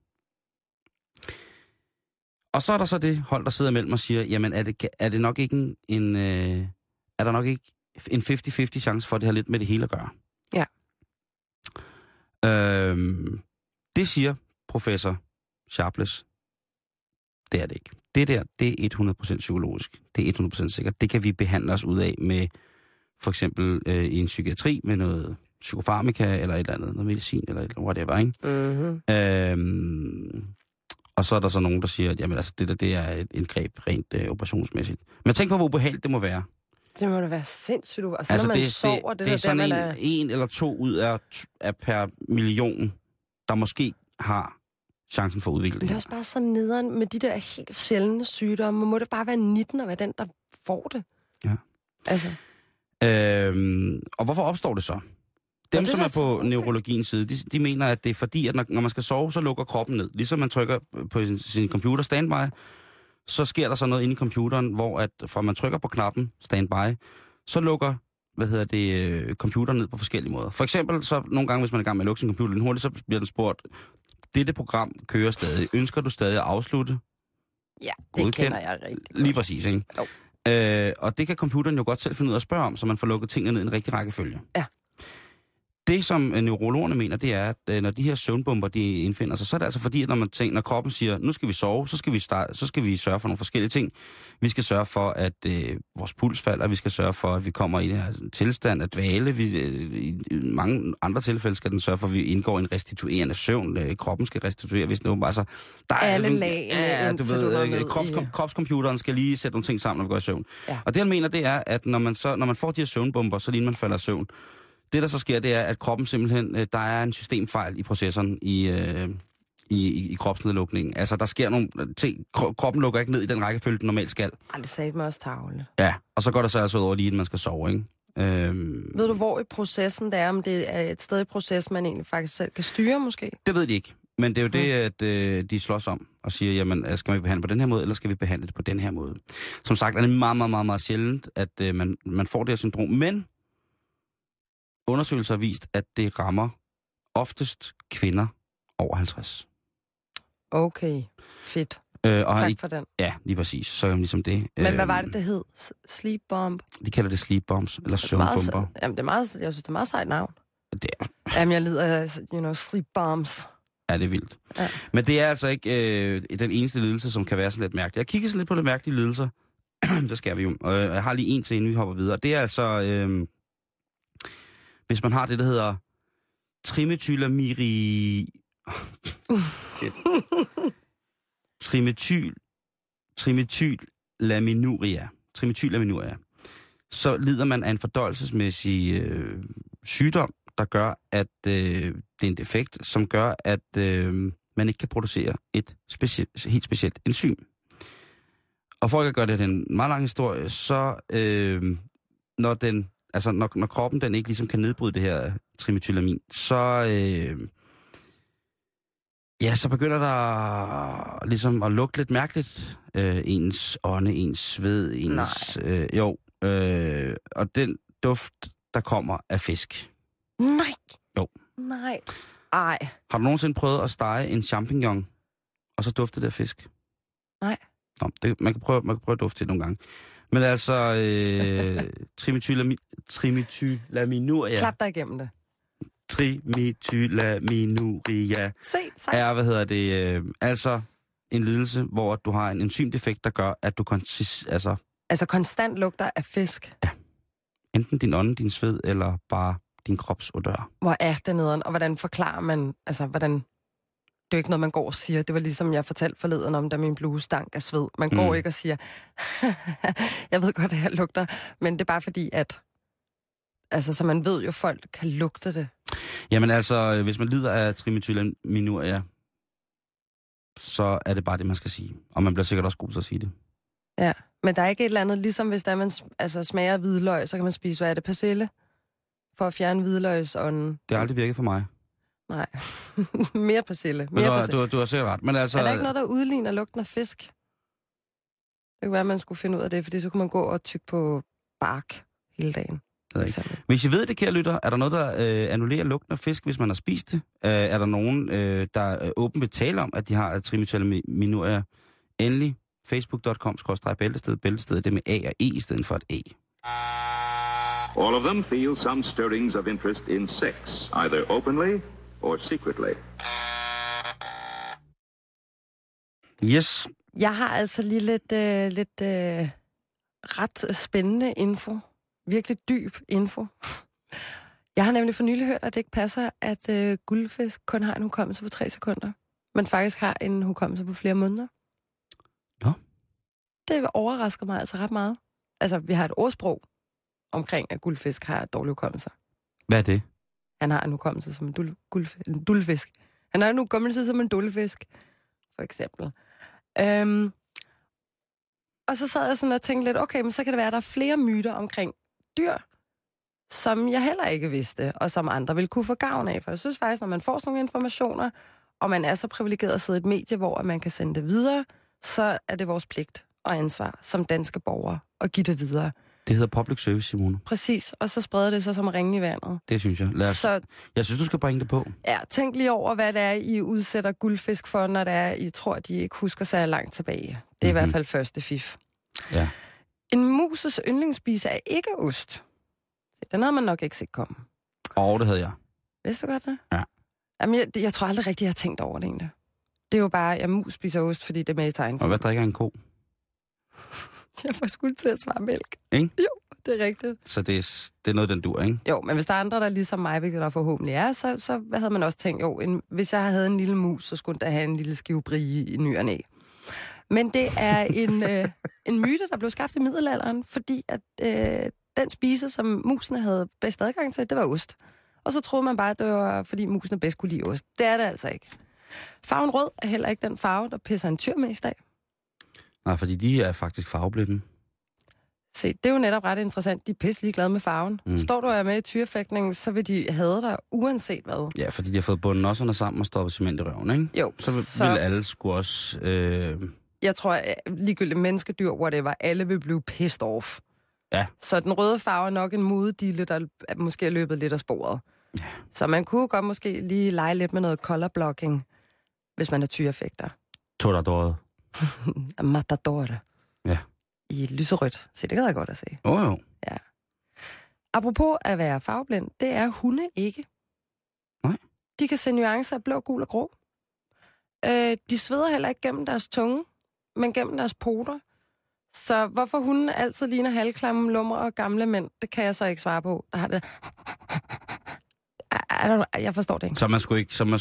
Og så er der så det hold, der sidder mellem og siger, jamen er der nok ikke en 50-50 chance for, at det har lidt med det hele at gøre? Ja. Det siger professor Sharpless. Det er det ikke. Det er 100% psykologisk. Det er 100% sikkert. Det kan vi behandle os ud af med, for eksempel i en psykiatri, med noget psykofarmaka, eller et eller andet, noget medicin, eller whatever, ikke? Mm-hmm. Og så er der så nogen, der siger, at jamen, altså, det er et indgreb rent operationsmæssigt. Men tænk på, hvor ubehageligt det må være. Det må da være sindssygt. Altså, når man sover, det er sådan en eller 2 ud af per million, der måske har chancen for at udvikle det. Det er også bare så nederen med de der helt sjældne sygdomme. Må det bare være 19 at være den, der får det? Ja. Altså. Og hvorfor opstår det så? Dem, som er på neurologiens side, de mener, at det er fordi, at når man skal sove, så lukker kroppen ned. Ligesom man trykker på sin computer standby, så sker der så noget inde i computeren, hvor at fra man trykker på knappen standby, så lukker computeren ned på forskellige måder. For eksempel, så nogle gange, hvis man er i gang med at lukke sin computer lidt hurtigt, så bliver den spurgt, dette program kører stadig. Ønsker du stadig at afslutte? Ja, det kender jeg rigtig godt. Lige præcis, ikke? Jo. Og det kan computeren jo godt selv finde ud af at spørge om, så man får lukket tingene ned i en rigtig rækkefølge. Ja. Det, som neurologerne mener, det er, at når de her søvnbomber, de indfinder sig, så er det altså fordi, at når kroppen siger, nu skal vi sove, så skal vi sørge for nogle forskellige ting. Vi skal sørge for, at vores puls falder, vi skal sørge for, at vi kommer i den her tilstand af dvale. I mange andre tilfælde skal den sørge for, at vi indgår i en restituerende søvn. Kroppen skal restituere, hvis noget bare så... Der er alle lagene, kropscomputeren skal lige sætte nogle ting sammen, når vi går i søvn. Ja. Og det, han mener, det er, at når man får de her søvnbomber, så lige man falder i søvn, det, der så sker, det er, at kroppen simpelthen, der er en systemfejl i processoren i kropsnedlukningen. Altså, der sker nogle ting. Kroppen lukker ikke ned i den rækkefølge, den normalt skal. Det sagde mig også tavle. Ja, og så går det så altså over lige, inden man skal sove, ikke? Ved du, hvor i processen det er? Om det er et sted i processen, man egentlig faktisk selv kan styre, måske? Det ved de ikke. Men det er jo det, at de slås om og siger, jamen, skal vi behandle på den her måde, eller skal vi behandle det på den her måde? Som sagt, er det meget, meget, meget, meget sjældent, at man får det her syndrom. Men undersøgelser har vist, at det rammer oftest kvinder over 50. Okay, fedt. Og Tak for den. Ja, lige præcis. Så er ligesom det. Men hvad var det hed? Sleep bomb? De kalder det sleep bombs, eller søvnbomber. Jamen, jeg synes, det er meget sejt navn. Det er. Jamen, jeg lider af, sleep bombs. Ja, det er vildt. Ja. Men det er altså ikke den eneste lidelse, som kan være sådan lidt mærkelig. Jeg kigger sådan lidt på de mærkelige lidelser. Det skal vi jo. Og jeg har lige en til, inden vi hopper videre. Det er altså, hvis man har det, der hedder trimetylaminuria. Så lider man af en fordøjelsesmæssig sygdom, der gør, at det er en defekt, som gør, at man ikke kan producere et helt specielt enzym. Og for at gøre det en meget lang historie, så når kroppen den ikke ligesom kan nedbryde det her trimetylamin, så så begynder der ligesom at lugte lidt mærkeligt. Ens ånde, ens sved, ens... og den duft, der kommer af fisk. Nej. Jo. Nej. Ej. Har du nogensinde prøvet at stege en champignon, og så dufte det af fisk? Nej. Nå, man kan prøve at dufte det nogle gange. Men altså, trimetylaminuria... Klap dig igennem det. Trimetylaminuria er, altså en lidelse, hvor du har en enzymdefekt, der gør, at du konstant lugter af fisk? Ja. Enten din ånde, din sved, eller bare din kropsodør. Hvor er det nederen? Og hvordan forklarer man, hvordan... Det er jo ikke noget, man går og siger. Det var ligesom, jeg fortalte forleden om, da min bluse stank af sved. Man går ikke og siger, jeg ved godt, at jeg lugter, men det er bare fordi, at... så man ved jo, at folk kan lugte det. Jamen altså, hvis man lider af trimetylaminuria, så er det bare det, man skal sige. Og man bliver sikkert også god til at sige det. Ja, men der er ikke et eller andet, ligesom hvis der man smager hvidløg, så kan man spise, hvad er det, persille? For at fjerne hvidløgsånden. Det har aldrig virket for mig. Nej, mere persille. Du har sikkert ret. Men altså... Er der ikke noget, der udligner lugten af fisk? Det kan være, at man skulle finde ud af det, fordi så kunne man gå og tygge på bark hele dagen. Hvis I ved det, kære lytter, er der noget, der annullerer lugten af fisk, hvis man har spist det? Er der nogen, der åbent vil tale om, at de har trimetylaminuria? Endelig facebook.com/bæltested. Bæltested, det med A og E i stedet for et E. All of them feel some stirrings of interest in sex, either openly or secretly. Yes. Jeg har altså lige lidt ret spændende info. Virkelig dyb info. Jeg har nemlig for nylig hørt, at det ikke passer, at guldfisk kun har en hukommelse på 3 sekunder, men faktisk har en hukommelse på flere måneder. Nå. Det overrasker mig altså ret meget. Altså, vi har et ordsprog omkring, at guldfisk har dårlige hukommelser. Hvad er det? Han har en hukommelse som en dulfisk. Han har en hukommelse som en dulfisk, for eksempel. Og så sad jeg sådan og tænkte lidt, okay, men så kan det være, at der er flere myter omkring dyr, som jeg heller ikke vidste, og som andre vil kunne få gavn af. For jeg synes faktisk, når man får sådan nogle informationer, og man er så privilegeret at sidde i et medie, hvor man kan sende det videre, så er det vores pligt og ansvar som danske borgere at give det videre. Det hedder public service, Simone. Præcis, og så spreder det sig som ringe i vandet. Det synes jeg. Jeg synes, du skal bringe det på. Ja, tænk lige over, hvad det er, I udsætter guldfisk for, når det er, I tror, de ikke husker sig langt tilbage. Det er i hvert fald første fif. Ja. En muses yndlingsspise er ikke ost. Den havde man nok ikke set komme. Det havde jeg. Vidste du godt det? Ja. Jamen, jeg tror aldrig rigtigt, jeg har tænkt over det egentlig. Det er jo bare, at mus spiser ost, fordi det er med i tegn. Og hvad drikker en ko? Jeg får sgu til at svare mælk. Ikke? Jo, det er rigtigt. Så det er noget, den dur, ikke? Jo, men hvis der er andre, der ligesom mig, hvilket der forhåbentlig er, så hvad havde man også tænkt? Jo, hvis jeg havde en lille mus, så skulle der have en lille skive brie i ny og næ. Men det er en myte, der blev skabt i middelalderen, fordi at den spise, som musene havde bedst adgang til, det var ost. Og så troede man bare, at det var, fordi musene bedst kunne lide ost. Det er det altså ikke. Farven rød er heller ikke den farve, der pisser en tyr mest af. Nej, fordi de er faktisk farveblinde. Se, det er jo netop ret interessant. De er pisse glade med farven. Står du og er med i tyrefægtningen, så vil de hade dig uanset hvad. Ja, fordi de har fået bunden også under sammen og stoppet cement i røven, ikke? Jo. Så vil alle sgu også... Jeg tror, at ligegyldigt menneskedyr, whatever, alle vil blive pissed off. Ja. Så den røde farve er nok en modedille, der måske er løbet lidt af sporet. Ja. Så man kunne godt måske lige lege lidt med noget color blocking, hvis man er tyrefægter. Torador. Matador. Ja. I lyserødt. Se, det kan jeg godt at se. Jo. Ja. Apropos at være farveblind, det er hunde ikke. Nej. De kan se nuancer af blå, gul og grå. De sveder heller ikke gennem deres tunge, men gennem deres poter. Så hvorfor hunden altid ligner halvklamme lummer og gamle mænd, det kan jeg så ikke svare på. Jeg forstår det ikke. Så man skulle ikke... Så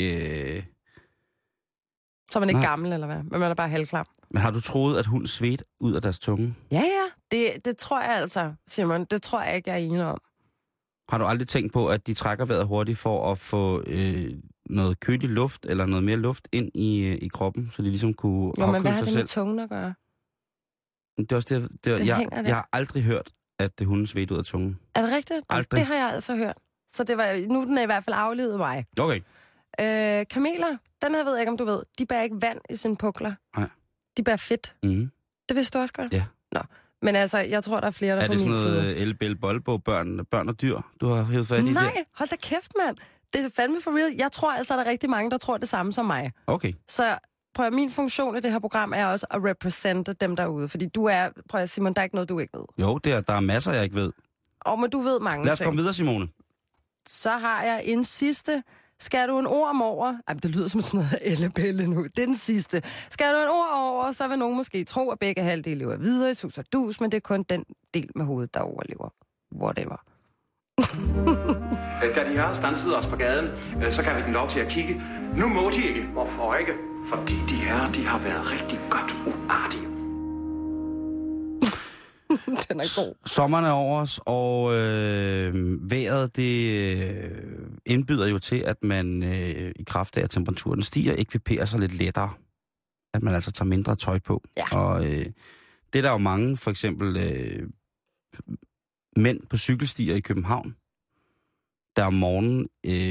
er man ikke gammel, eller hvad? Men man er bare halvklam. Men har du troet, at hunden svedte ud af deres tunge? Ja. Det tror jeg altså, Simon. Det tror jeg ikke, jeg er enig om. Har du aldrig tænkt på, at de trækker vejret hurtigt for at få noget kølig luft, eller noget mere luft ind i kroppen, så de ligesom kunne afkøle sig selv? Jo, men hvad har det med tungen at gøre? Det er også det jeg har aldrig hørt, at hunden svedte ud af tungen. Er det rigtigt? Aldrig. Det har jeg altså hørt. Så det var, nu den er i hvert fald aflevet mig. Okay. Kameler, den her ved jeg ikke, om du ved, de bærer ikke vand i sine pukler. Nej. De bærer fedt. Mm. Det vidste du også godt? Ja. Nå. Men altså, jeg tror, der er flere, der på min side. Er det sådan noget Elbel Bolbo, børn og dyr, du har hævet fat i? Nej, hold da kæft, mand. Det er fandme for real. Jeg tror altså, der er rigtig mange, der tror det samme som mig. Okay. Så prøv, min funktion i det her program er også at repræsentere dem derude. Fordi du er, prøv Simon, der er ikke noget, du ikke ved. Jo, der er masser, jeg ikke ved. Men du ved mange ting. Lad os komme videre, Simone. Så har jeg en sidste. Skal du en orm over? Ej, det lyder som sådan noget ellebælle nu. Det er den sidste. Skal du en orm over, så vil nogen måske tro, at begge halvdele lever videre i sus og dus, men det er kun den del med hovedet, der overlever. Whatever. Da de har standset os på gaden, så kan vi den lov til at kigge. Nu må de ikke. Hvorfor ikke? Fordi de har været rigtig godt uartige. Den er god. Sommeren er over os, og vejret det indbyder jo til, at man i kraft af, at temperaturen stiger, ekviperer sig lidt lettere. At man altså tager mindre tøj på. Ja. Og det er der jo mange, for eksempel mænd på cykelstier i København, der om morgenen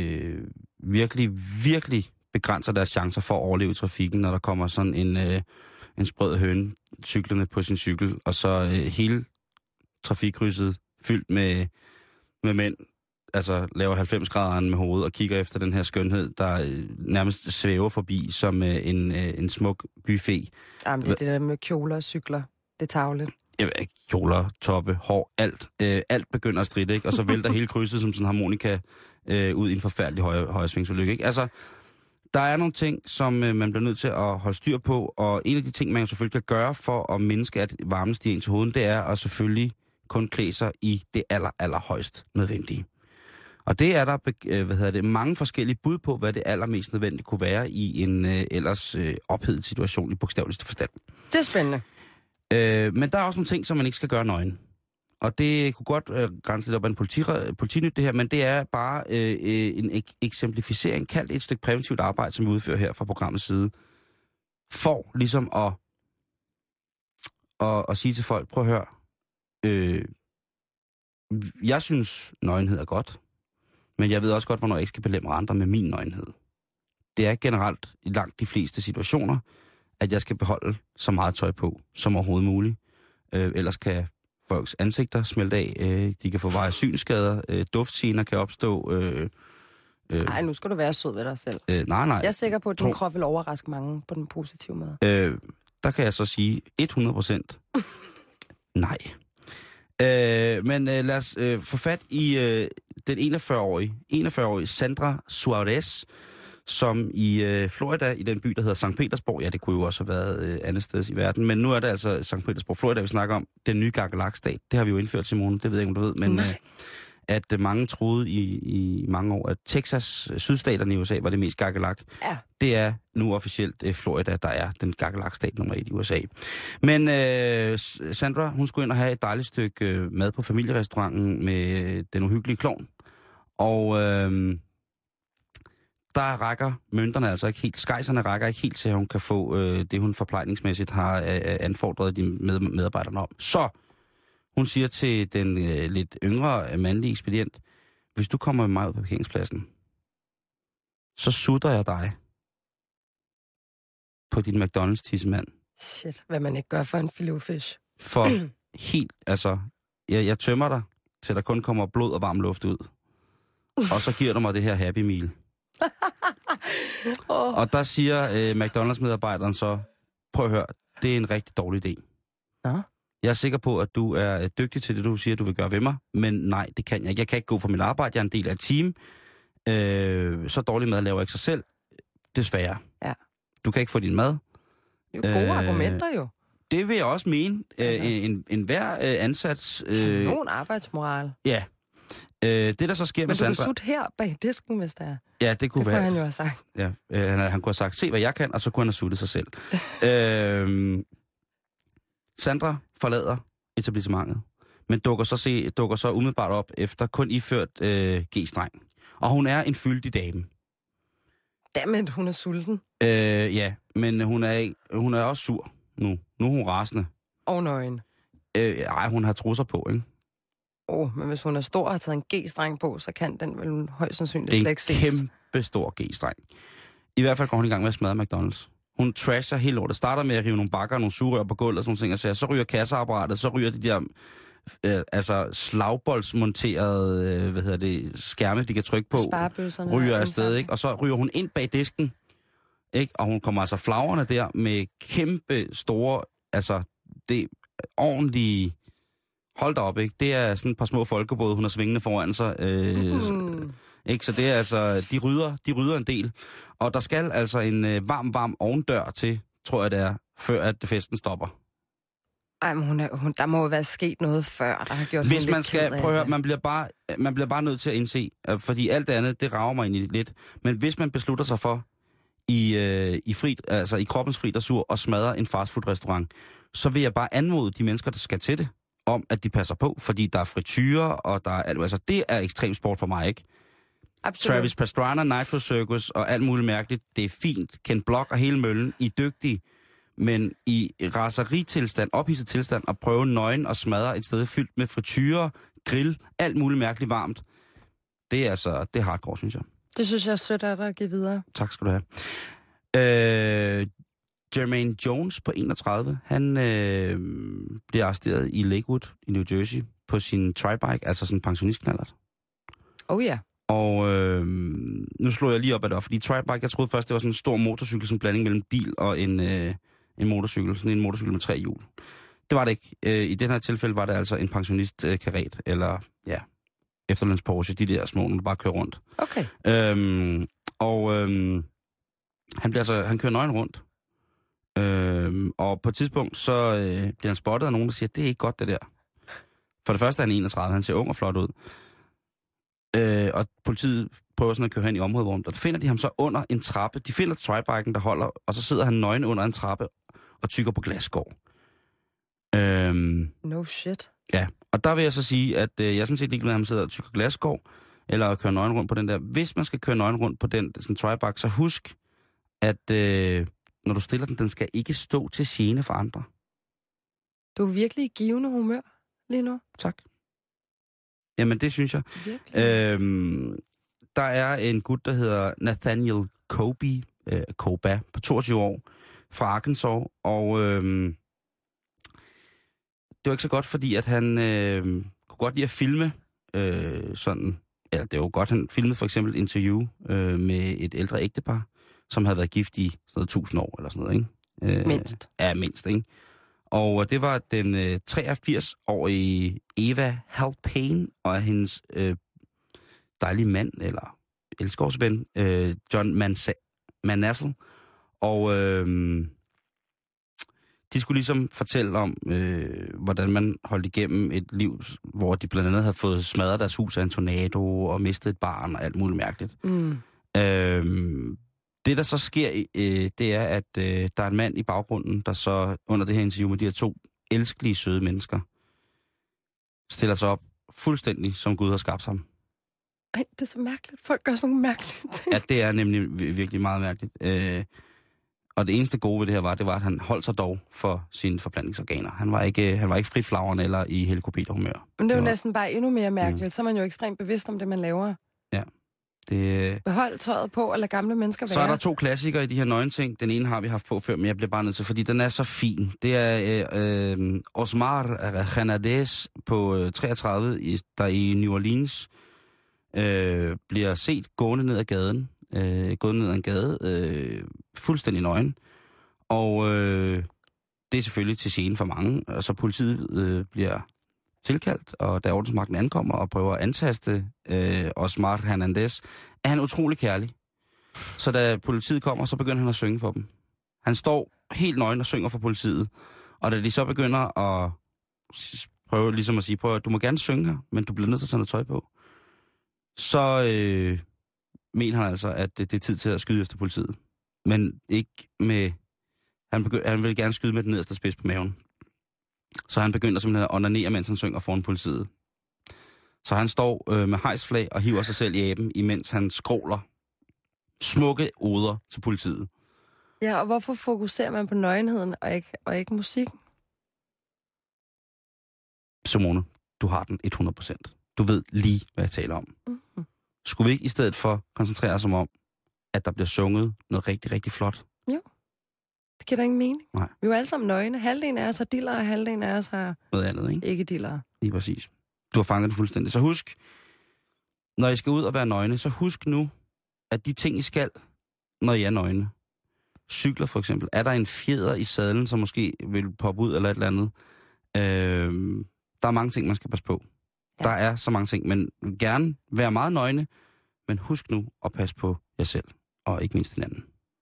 virkelig begrænser deres chancer for at overleve i trafikken, når der kommer sådan en sprød høne cyklerne på sin cykel, og så hele trafikkrydset fyldt med mænd, altså laver 90 grader med hovedet og kigger efter den her skønhed, der nærmest svæver forbi som en smuk buffet. Jamen, det er det der med kjoler og cykler. Det er tarveligt. Kjoler, toppe, hår, alt begynder at stride, ikke? Og så vælter hele krydset som sådan en harmonika ud i en forfærdelig højresvingsulykke, ikke? Altså, der er nogle ting, som man bliver nødt til at holde styr på, og en af de ting, man selvfølgelig kan gøre for at mindske, at varmen stiger ind til hovedet, det er at selvfølgelig kun klæde sig i det allerhøjst nødvendige. Og det er der mange forskellige bud på, hvad det allermest nødvendige kunne være i en ellers ophedet situation i bogstaveligste forstand. Det er spændende. Men der er også nogle ting, som man ikke skal gøre nøgen. Og det kunne godt grænse lidt op af en politinyt det her, men det er bare en eksemplificering, kaldt et stykke præventivt arbejde, som vi udfører her fra programmets side, for ligesom at sige til folk, prøv at høre, jeg synes nøgenhed er godt, men jeg ved også godt, hvornår jeg ikke skal belemre andre med min nøgenhed. Det er generelt i langt de fleste situationer, at jeg skal beholde så meget tøj på som overhovedet muligt. Ellers kan folks ansigter smelte af, de kan få veje synsskader, duftgener kan opstå. Nej, nu skal du være sød ved dig selv. Nej. Jeg er sikker på, at din krop vil overraske mange på den positive måde. Der kan jeg så sige 100% nej. Men lad os få fat i den 41-årige Sandra Suarez, som i Florida, i den by, der hedder St. Petersborg, ja, det kunne jo også have været andet sted i verden, men nu er det altså St. Petersborg, Florida, vi snakker om, den nye Gagalak-stat. Det har vi jo indført, Simone, det ved jeg ikke, om du ved, men at mange troede i mange år, at Texas, sydstaterne i USA, var det mest Gagalak. Ja. Det er nu officielt Florida, der er den Gagalak-stat nummer 1 i USA. Men Sandra, hun skulle ind og have et dejligt stykke mad på familierestauranten med den uhyggelige klovn, og der rækker mønterne altså ikke helt, skejserne rækker ikke helt til, at hun kan få det, hun forplejningsmæssigt har anfordret de medarbejderne om. Så hun siger til den lidt yngre mandlige ekspedient, hvis du kommer med mig ud på parkeringspladsen, så sutter jeg dig på din McDonald's-tissemand. Shit, hvad man ikke gør for en filet-fish. For helt, altså, jeg tømmer dig, til der kun kommer blod og varm luft ud. Og så giver du mig det her Happy Meal. Og der siger McDonald's-medarbejderen så, prøv at høre, det er en rigtig dårlig idé. Nå. Jeg er sikker på, at du er dygtig til det, du siger, du vil gøre ved mig, men nej, det kan jeg ikke. Jeg kan ikke gå for mit arbejde, jeg er en del af et team. Så dårlig mad laver jeg ikke sig selv. Desværre. Ja. Du kan ikke få din mad. Det er jo gode argumenter jo. Det vil jeg også mene. En hver ansats... Nogen arbejdsmoral. Ja. Det, der så sker med Sandra... Men du kan sutte her bag disken, hvis der er. Ja, det kunne være. Det kunne han jo have sagt. Ja, han kunne have sagt, se hvad jeg kan, og så kunne han have suttet sig selv. Sandra forlader etablissementet, men dukker så umiddelbart op efter kun iført G-streng. Og hun er en fyldig dame. Dammit, hun er sulten. Ja, men hun er også sur nu. Nu er hun rasende. Og nøgen. Ej, hun har trusser på, ikke? Men hvis hun er stor og har taget en G-streng på, så kan den vel højst sandsynligt slet ikke ses. Det er en kæmpe stor G-streng. I hvert fald går hun i gang med at smadre McDonald's. Hun trasher helt lortet. Starter med at rive nogle bakker og nogle sugerør på gulvet og sådan nogle ting. Så ryger kasseapparatet, så ryger de der slagboldsmonterede skærme, de kan trykke på. Sparebøsserne. Ryger afsted, ikke? Og så ryger hun ind bag disken, ikke? Og hun kommer altså flagrende der med kæmpe store, det ordentlige... Hold da op, ikke? Det er sådan et par små folkebåde, hun har svingende foran sig. Ikke? Så det er altså, de rydder en del. Og der skal altså en varm ovndør til, tror jeg det er, før at festen stopper. Ej, men der må jo være sket noget før, der har gjort hvis man skal, prøv at høre, man bliver bare nødt til at indse, fordi alt det andet, det rager mig egentlig lidt. Men hvis man beslutter sig for, i kroppens frit og sur, og smadre en fastfood-restaurant, så vil jeg bare anmode de mennesker, der skal til det, om at de passer på, fordi der er frityrer, og der er, det er ekstrem sport for mig, ikke? Absolut. Travis Pastrana, Nitro Circus og alt muligt mærkeligt, det er fint. Ken Block og hele møllen, I er dygtige, men i raseritilstand, ophidset tilstand, at prøve nøgen og smadre et sted fyldt med frityrer, grill, alt muligt mærkeligt varmt, det er hardcore, synes jeg. Det synes jeg er sødt af dig at give videre. Tak skal du have. Jermaine Jones på 31, han bliver arresteret i Lakewood i New Jersey på sin tri-bike, altså sådan en pensionistknallert. Oh ja. Og nu slår jeg lige op af det, fordi tri-bike, jeg troede først, det var sådan en stor motorcykel, sådan en blanding mellem bil og en motorcykel, sådan en motorcykel med 3 hjul. Det var det ikke. I den her tilfælde var det altså en pensionistkaret, eller ja, efterløns Porsche, de der små, når du bare kører rundt. Okay. Han kører nøgen rundt. Og på et tidspunkt, så bliver han spottet af nogen, der siger, det er ikke godt det der. For det første er han 31, han ser ung og flot ud. Og politiet prøver sådan at køre hen i området rundt, og der finder de ham så under en trappe. De finder tri-biken, der holder, og så sidder han nøgen under en trappe og tykker på glasskår. No shit. Ja, og der vil jeg så sige, at jeg er sådan set ligeglad med, at han sidder og tykker glasskår, eller kører nøgen rundt på den der. Hvis man skal køre nøgen rundt på den sådan tri-bike, så husk, at når du stiller den skal ikke stå til gene for andre. Du er virkelig i givende humør lige nu. Tak. Jamen, det synes jeg. Der er en gut, der hedder Nathaniel Koba på 22 år, fra Arkansas, og det var ikke så godt, fordi at han kunne godt lide at filme sådan, ja, det var jo godt, han filmede for eksempel et interview med et ældre ægtepar, som havde været gift i sådan noget 1000 år, eller sådan noget, ikke? Mindst. Ja, mindst, ikke? Og det var den 83-årige Eva Halpayne og hendes dejlige mand, eller elskovsven, John Manassel. Og de skulle ligesom fortælle om, hvordan man holdt igennem et liv, hvor de blandt andet havde fået smadret deres hus af en tornado og mistet et barn og alt muligt mærkeligt. Det, der så sker, det er, at der er en mand i baggrunden, der så under det her interview med de her 2 elskelige, søde mennesker, stiller sig op fuldstændig, som Gud har skabt ham. Ej, det er så mærkeligt. Folk gør sådan nogle mærkelige ting. Ja, det er nemlig virkelig meget mærkeligt. Og det eneste gode ved det her var, at han holdt sig dog for sine forplantningsorganer. Han var ikke fritflagrende eller i helikopterhumør. Men det er jo næsten bare endnu mere mærkeligt. Så er man jo ekstremt bevidst om det, man laver. Ja. Behold tøjet på, og lad gamle mennesker være. Så er der 2 klassikere i de her nøgenting. Den ene har vi haft på før, men jeg bliver bare nødt til, fordi den er så fin. Det er Osmar Hernandez på 33, der i New Orleans bliver set gående ned ad gaden gået ned ad en gade, fuldstændig nøgen. Og det er selvfølgelig til gene for mange, og så politiet bliver tilkaldt, og da ordensmagten ankommer og prøver at antaste Osmar Hernandez, er han utrolig kærlig. Så da politiet kommer, så begynder han at synge for dem. Han står helt nøgen og synger for politiet, og da de så begynder at prøve ligesom at sige, prøv, du må gerne synge her, men du bliver nødt til at tage noget tøj på, så mener han altså, at det er tid til at skyde efter politiet. Men ikke med... Han vil gerne skyde med den nederste spids på maven. Så han begynder simpelthen at onanere, mens han synger foran politiet. Så han står med hejsflag og hiver sig selv i aben, imens han skråler smukke oder til politiet. Ja, og hvorfor fokuserer man på nøgenheden og ikke musik? Simone, du har den 100%. Du ved lige, hvad jeg taler om. Mm-hmm. Skulle vi ikke i stedet for koncentrere os om, at der bliver sunget noget rigtig, rigtig flot? Jo. Det giver da ingen mening. Nej. Vi er jo alle sammen nøgne. Halvdelen af os har dillere, og halvdelen af os har noget andet, ikke dillere. Lige præcis. Du har fanget det fuldstændig. Så husk, når I skal ud og være nøgne, så husk nu, at de ting, I skal, når I er nøgne. Cykler for eksempel. Er der en fjeder i sadlen, som måske vil poppe ud eller et eller andet? Der er mange ting, man skal passe på. Ja. Der er så mange ting, men gerne være meget nøgne, men husk nu at passe på jer selv, og ikke mindst hinanden.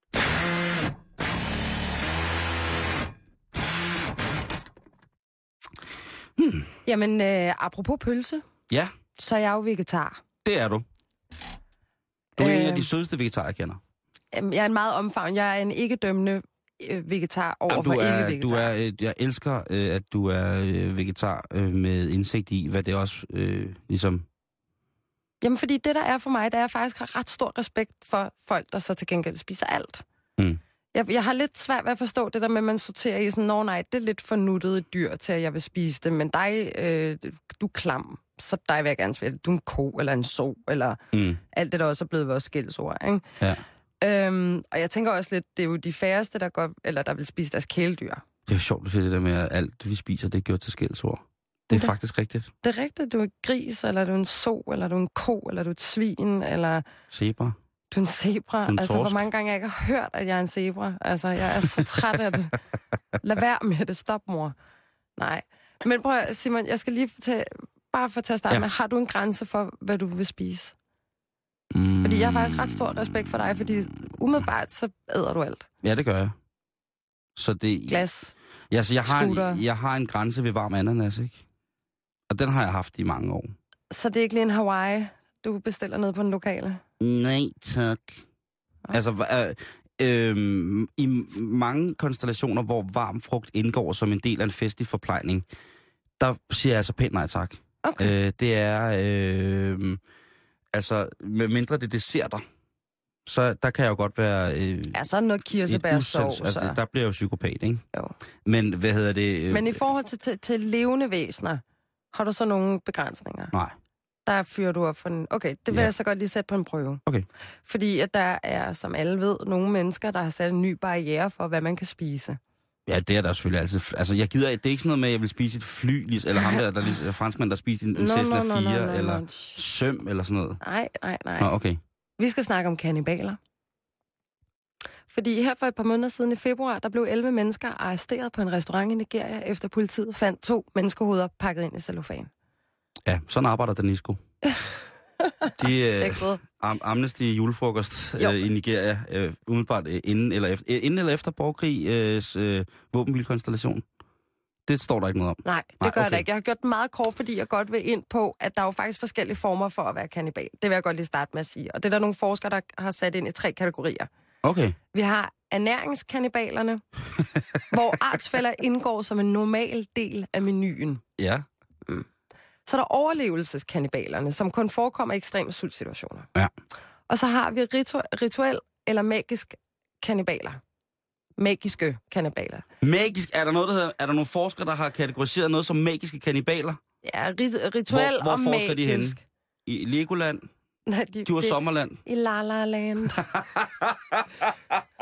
Jamen, apropos pølse. Ja. Så er jeg jo vegetar. Det er du. Du er en af de sødeste vegetarer, jeg kender. Jeg er en meget omfavn. Jeg er en ikke-dømmende vegetar overfor ikke-vegetar. Jeg elsker, at du er vegetar med indsigt i, hvad det også ligesom... Jamen, fordi det, der er for mig, det er, jeg faktisk har ret stor respekt for folk, der så til gengæld spiser alt. Mm. Jeg har lidt svært ved at forstå det der med, at man sorterer i sådan, nej, det er lidt for nuttet dyr til, at jeg vil spise det, men dig, du er klam, så dig vil jeg gerne spise. Du er en ko, eller en so, eller alt det, der også er blevet vores skældsord, ikke? Ja. Og jeg tænker også lidt, det er jo de færreste, der vil spise deres kæledyr. Det er sjovt, du siger det der med, at alt, vi spiser, det er gjort til skældsord. Det er faktisk rigtigt. Det er rigtigt. Du er en gris, eller du er en so, eller du er en ko, eller du er et svin, eller... Zebra. Du er en zebra. Altså, hvor mange gange jeg ikke har hørt, at jeg er en zebra. Altså, jeg er så træt af det. Lad være med det. Stop, mor. Nej. Men prøv at, Simon, jeg skal lige bare få til at starte med. Har du en grænse for, hvad du vil spise? Fordi jeg har faktisk ret stor respekt for dig, fordi umiddelbart, så æder du alt. Ja, det gør jeg. Så det... Glas. Ja, så jeg har en grænse ved varm ananas, ikke? Og den har jeg haft i mange år. Så det er ikke lige en Hawaii, du bestiller ned på den lokale? Nej, tak. Altså, i mange konstellationer, hvor varm frugt indgår som en del af en festlig forplejning, der siger jeg altså pænt nej tak. Okay. Det er, altså, med mindre det desserter, så der kan jeg jo godt være... så noget kirsebærsovs. Altså, der bliver jo psykopat, ikke? Jo. Men hvad hedder det? Men i forhold til levende væsener, har du så nogle begrænsninger? Nej. Der fyrer du op for den. Okay, det vil jeg så godt lige sætte på en prøve. Okay. Fordi at der er, som alle ved, nogle mennesker, der har sat en ny barriere for, hvad man kan spise. Ja, det er der selvfølgelig altid. Altså, jeg gider, det er ikke sådan noget med, at jeg vil spise et fly, eller ham der franskmand, der spiser en Cessna 4, eller søm, eller sådan noget. Nej. Nå, okay. Vi skal snakke om kannibaler. Fordi her for et par måneder siden i februar, der blev 11 mennesker arresteret på en restaurant i Nigeria, efter politiet fandt 2 menneskehoveder pakket ind i cellofan. Ja, sådan arbejder Danisco. Amnesty julefrokost i Nigeria, umiddelbart inden eller efter borgerkrigs våbenhvilkonstellation. Det står der ikke noget om. Nej, det gør det ikke. Jeg har gjort det meget kort, fordi jeg godt vil ind på, at der er jo faktisk forskellige former for at være kannibal. Det vil jeg godt lige starte med at sige. Og det er der nogle forskere, der har sat ind i 3 kategorier. Okay. Vi har ernæringskannibalerne, hvor artsfæller indgår som en normal del af menuen. Ja. Så er der overlevelseskannibalerne, som kun forekommer i ekstreme sultsituationer. Ja. Og så har vi rituel eller magisk kannibaler. Magiske kannibaler. Magisk? Er der noget, der hedder... Er der nogle forskere, der har kategoriseret noget som magiske kannibaler? Ja, rituel og magisk. Hvor forsker de henne? I Legoland? Nej, Sommerland? I La La Land.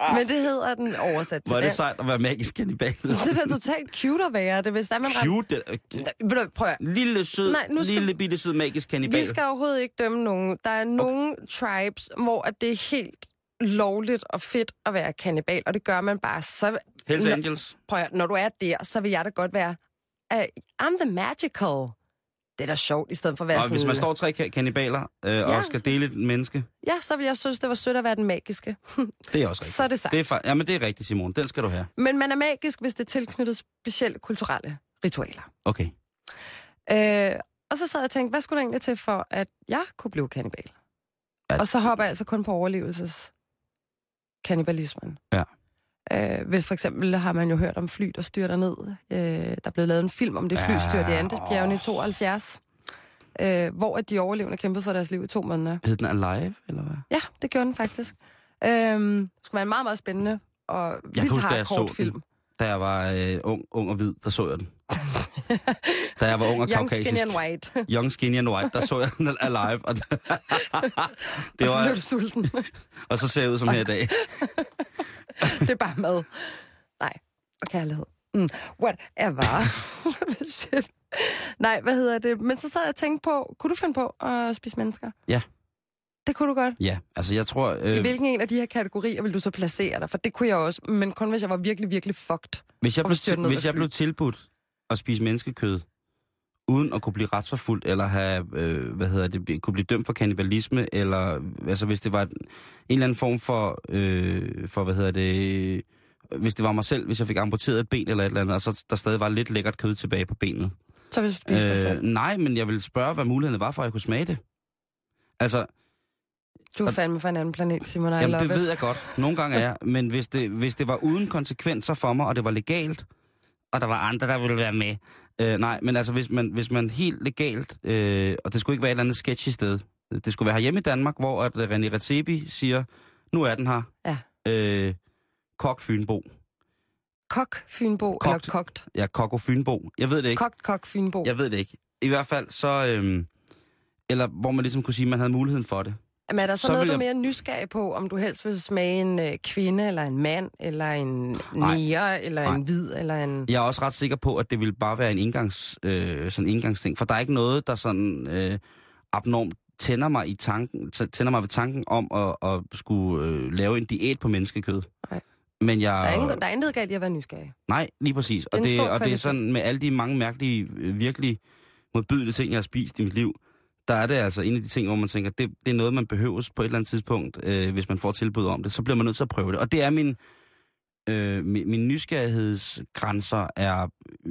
Men det hedder den oversat til Hvor er det sejt at være magisk kannibal. Det er da totalt cute at være det, hvis der er man Cute? Prøv at... Lille sød, lille bitte sød magisk kannibal. Vi skal overhovedet ikke dømme nogen. Der er nogle tribes, hvor det er helt lovligt og fedt at være kannibal, og det gør man bare så... Hells Angels. Prøv at, når du er der, så vil jeg da godt være... I'm the magical. Det er da sjovt, i stedet for at være og sådan... hvis man står 3 kannibaler og skal dele et menneske... Ja, så vil jeg synes, det var sødt at være den magiske. Det er også rigtigt. Så er det sagt. Jamen, det er rigtigt, Simon. Den skal du have. Men man er magisk, hvis det er tilknyttet specielle kulturelle ritualer. Okay. Og så sad jeg og tænkte, hvad skulle der egentlig til for, at jeg kunne blive kannibal? At... Og så hopper jeg altså kun på overlevelseskannibalismen. Ja. Hvis for eksempel har man jo hørt om fly, der styrter ned. Der blev lavet en film om det flystyrt i Andesbjergene i 72. Hvor de overlevende kæmpede for deres liv i 2 måneder. Hed den Alive, eller hvad? Ja, det gjorde den faktisk. Det skulle være en meget, meget spændende og vildt hardcore film. Da jeg var ung og hvid, der så jeg den. Da jeg var ung og kaukasisk. Young, skinny and white. Young, skinny and white, der så jeg den Alive. Og det var, og så blev du sulten. Og så ser jeg ud som her i dag. Det er bare mad. Nej, og kærlighed. Whatever. Shit. Nej, hvad hedder det? Men så sad jeg og tænkte på, kunne du finde på at spise mennesker? Ja. Det kunne du godt? Ja, altså jeg tror... I hvilken en af de her kategorier vil du så placere dig? For det kunne jeg også, men kun hvis jeg var virkelig, virkelig fucked. Hvis jeg blev tilbudt at spise menneskekød, uden at kunne blive retsforfulgt, eller have, kunne blive dømt for kannibalisme, eller altså hvis det var en eller anden form for hvis det var mig selv, hvis jeg fik amputeret et ben eller et eller andet, og så der stadig var lidt lækkert kød tilbage på benet. Så vil du spise dig selv? Nej, men jeg ville spørge, hvad mulighederne var for, at jeg kunne smage det. Altså... Du er fandme fra en anden planet, Simon. Jamen, det ved jeg godt. Nogle gange er jeg. Men hvis det var uden konsekvenser for mig, og det var legalt, og der var andre, der ville være med. Nej, men altså, hvis man helt legalt, og det skulle ikke være et eller andet sketchy sted. Det skulle være her hjemme i Danmark, hvor at René Redzepi siger, nu er den her. Ja. Kok Fynbo. Kok Fynbo, eller kogt? Ja, Kok og Fynbo. Jeg ved det ikke. Kok Fynbo. Jeg ved det ikke. I hvert fald så, eller hvor man ligesom kunne sige, at man havde muligheden for det. Men er der så noget, du er mere nysgerrig på, om du helst vil smage en kvinde, eller en mand, eller en nære, eller en hvid, eller en... Jeg er også ret sikker på, at det ville bare være en indgangsting, for der er ikke noget, der sådan abnormt tænder mig ved tanken om at skulle lave en diæt på menneskekød. Nej. Men der er intet galt i at være nysgerrig. Nej, lige præcis. Og det er sådan med alle de mange mærkelige, virkelig modbydelige ting, jeg har spist i mit liv, der er det altså en af de ting, hvor man tænker, det er noget, man behøves på et eller andet tidspunkt, hvis man får tilbud om det, så bliver man nødt til at prøve det. Og det er min nysgerrighedsgrænser er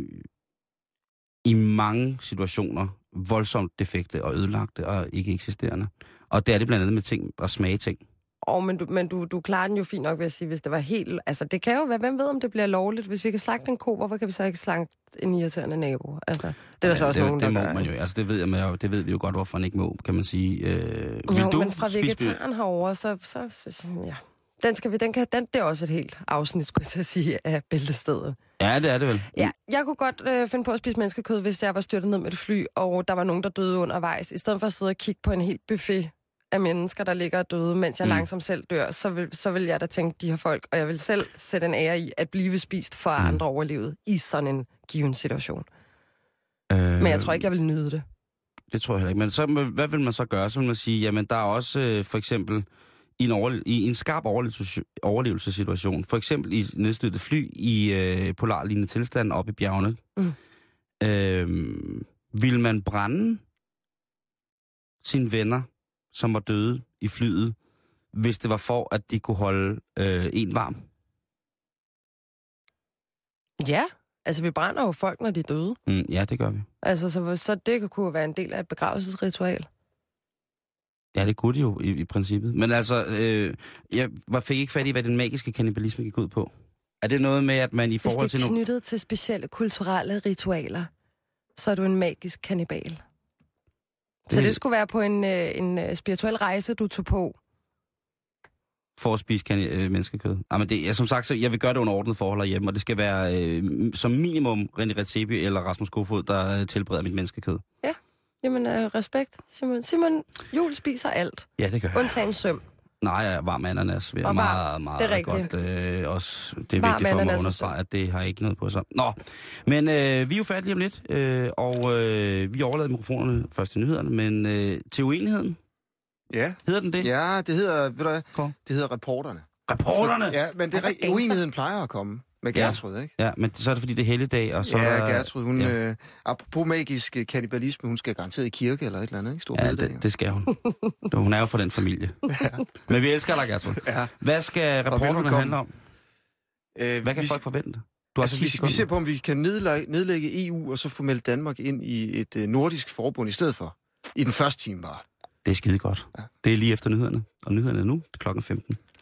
i mange situationer voldsomt defekte og ødelagte og ikke eksisterende. Og det er det blandt andet med ting og smage ting. Men du klarer den jo fint nok ved at sige, hvis det var helt... Altså, det kan jo være, hvem ved, om det bliver lovligt. Hvis vi kan slagte en ko, hvorfor kan vi så ikke slagte en irriterende nabo? Altså, det er der så også nogen, der det må gør. Man jo. Altså, det ved vi jo godt, hvorfor man ikke må, kan man sige. Men fra vegetaren herovre, så ja. Det er også et helt afsnit, skulle jeg til at sige, af bæltestedet. Ja, det er det vel. Ja, jeg kunne godt finde på at spise menneskekød, hvis jeg var styrtet ned med et fly, og der var nogen, der døde undervejs. I stedet for at sidde og kigge på en helt buffet af mennesker, der ligger og døde, mens jeg langsomt selv dør, så vil jeg da tænke de her folk, og jeg vil selv sætte en ære i at blive spist for andre overlevet i sådan en given situation. Men jeg tror ikke, jeg vil nyde det. Det tror jeg heller ikke. Men så, hvad vil man så gøre? Så vil man sige, jamen der er også for eksempel i en skarp overlevelsessituation, for eksempel i nedstyrtet fly i polarlignende tilstand op i bjergene, vil man brænde sine venner, som var døde i flyet, hvis det var for, at de kunne holde en varm? Ja, altså vi brænder jo folk, når de er døde. Ja, det gør vi. Altså, så det kunne være en del af et begravelsesritual. Ja, det kunne de jo i princippet. Men altså, jeg fik ikke fat i, hvad den magiske kannibalisme gik ud på. Er det noget med, at man i forhold til... Hvis det er knyttet til specielle kulturelle ritualer, så er du en magisk kannibal. Så det skulle være på en spirituel rejse, du tog på? For at spise menneskekød. Men det, som sagt, så jeg vil gøre det under ordnet forhold hjemme, og det skal være som minimum René Redzepi eller Rasmus Kofoed, der tilbereder mit menneskekød. Ja, jamen respekt, Simon. Simon, Juhl spiser alt. Ja, det gør jeg. Undtagen søm. Nej, varm ananas vil jeg meget, meget det er godt. Også, det er vigtigt for mig at understrege, at det har ikke noget på sig. Nå, men vi er jo færdige om lidt, og vi overlader mikrofonerne først til nyhederne, men til uenigheden. Ja. Hedder den det? Ja, det hedder, ved du hvad? Det hedder reporterne. Reporterne? Ja, men det er uenigheden plejer at komme med Gertrud, ikke? Ja, men så er det fordi, det er helligdag, og så... Ja, Gertrud, hun... Ja. Apropos magisk kannibalisme, hun skal garanteret i kirke eller et eller andet, ikke? Stor ja, det skal hun. Hun er jo fra den familie. Ja. Men vi elsker dig, Gertrud. Ja. Hvad skal reporterne handle om? Hvad kan folk forvente? Du har vi ser på, om vi kan nedlægge EU, og så få meldt Danmark ind i et nordisk forbund i stedet for. I den første time bare. Det er skide godt. Ja. Det er lige efter nyhederne. Og nyhederne er nu, det er 15:00.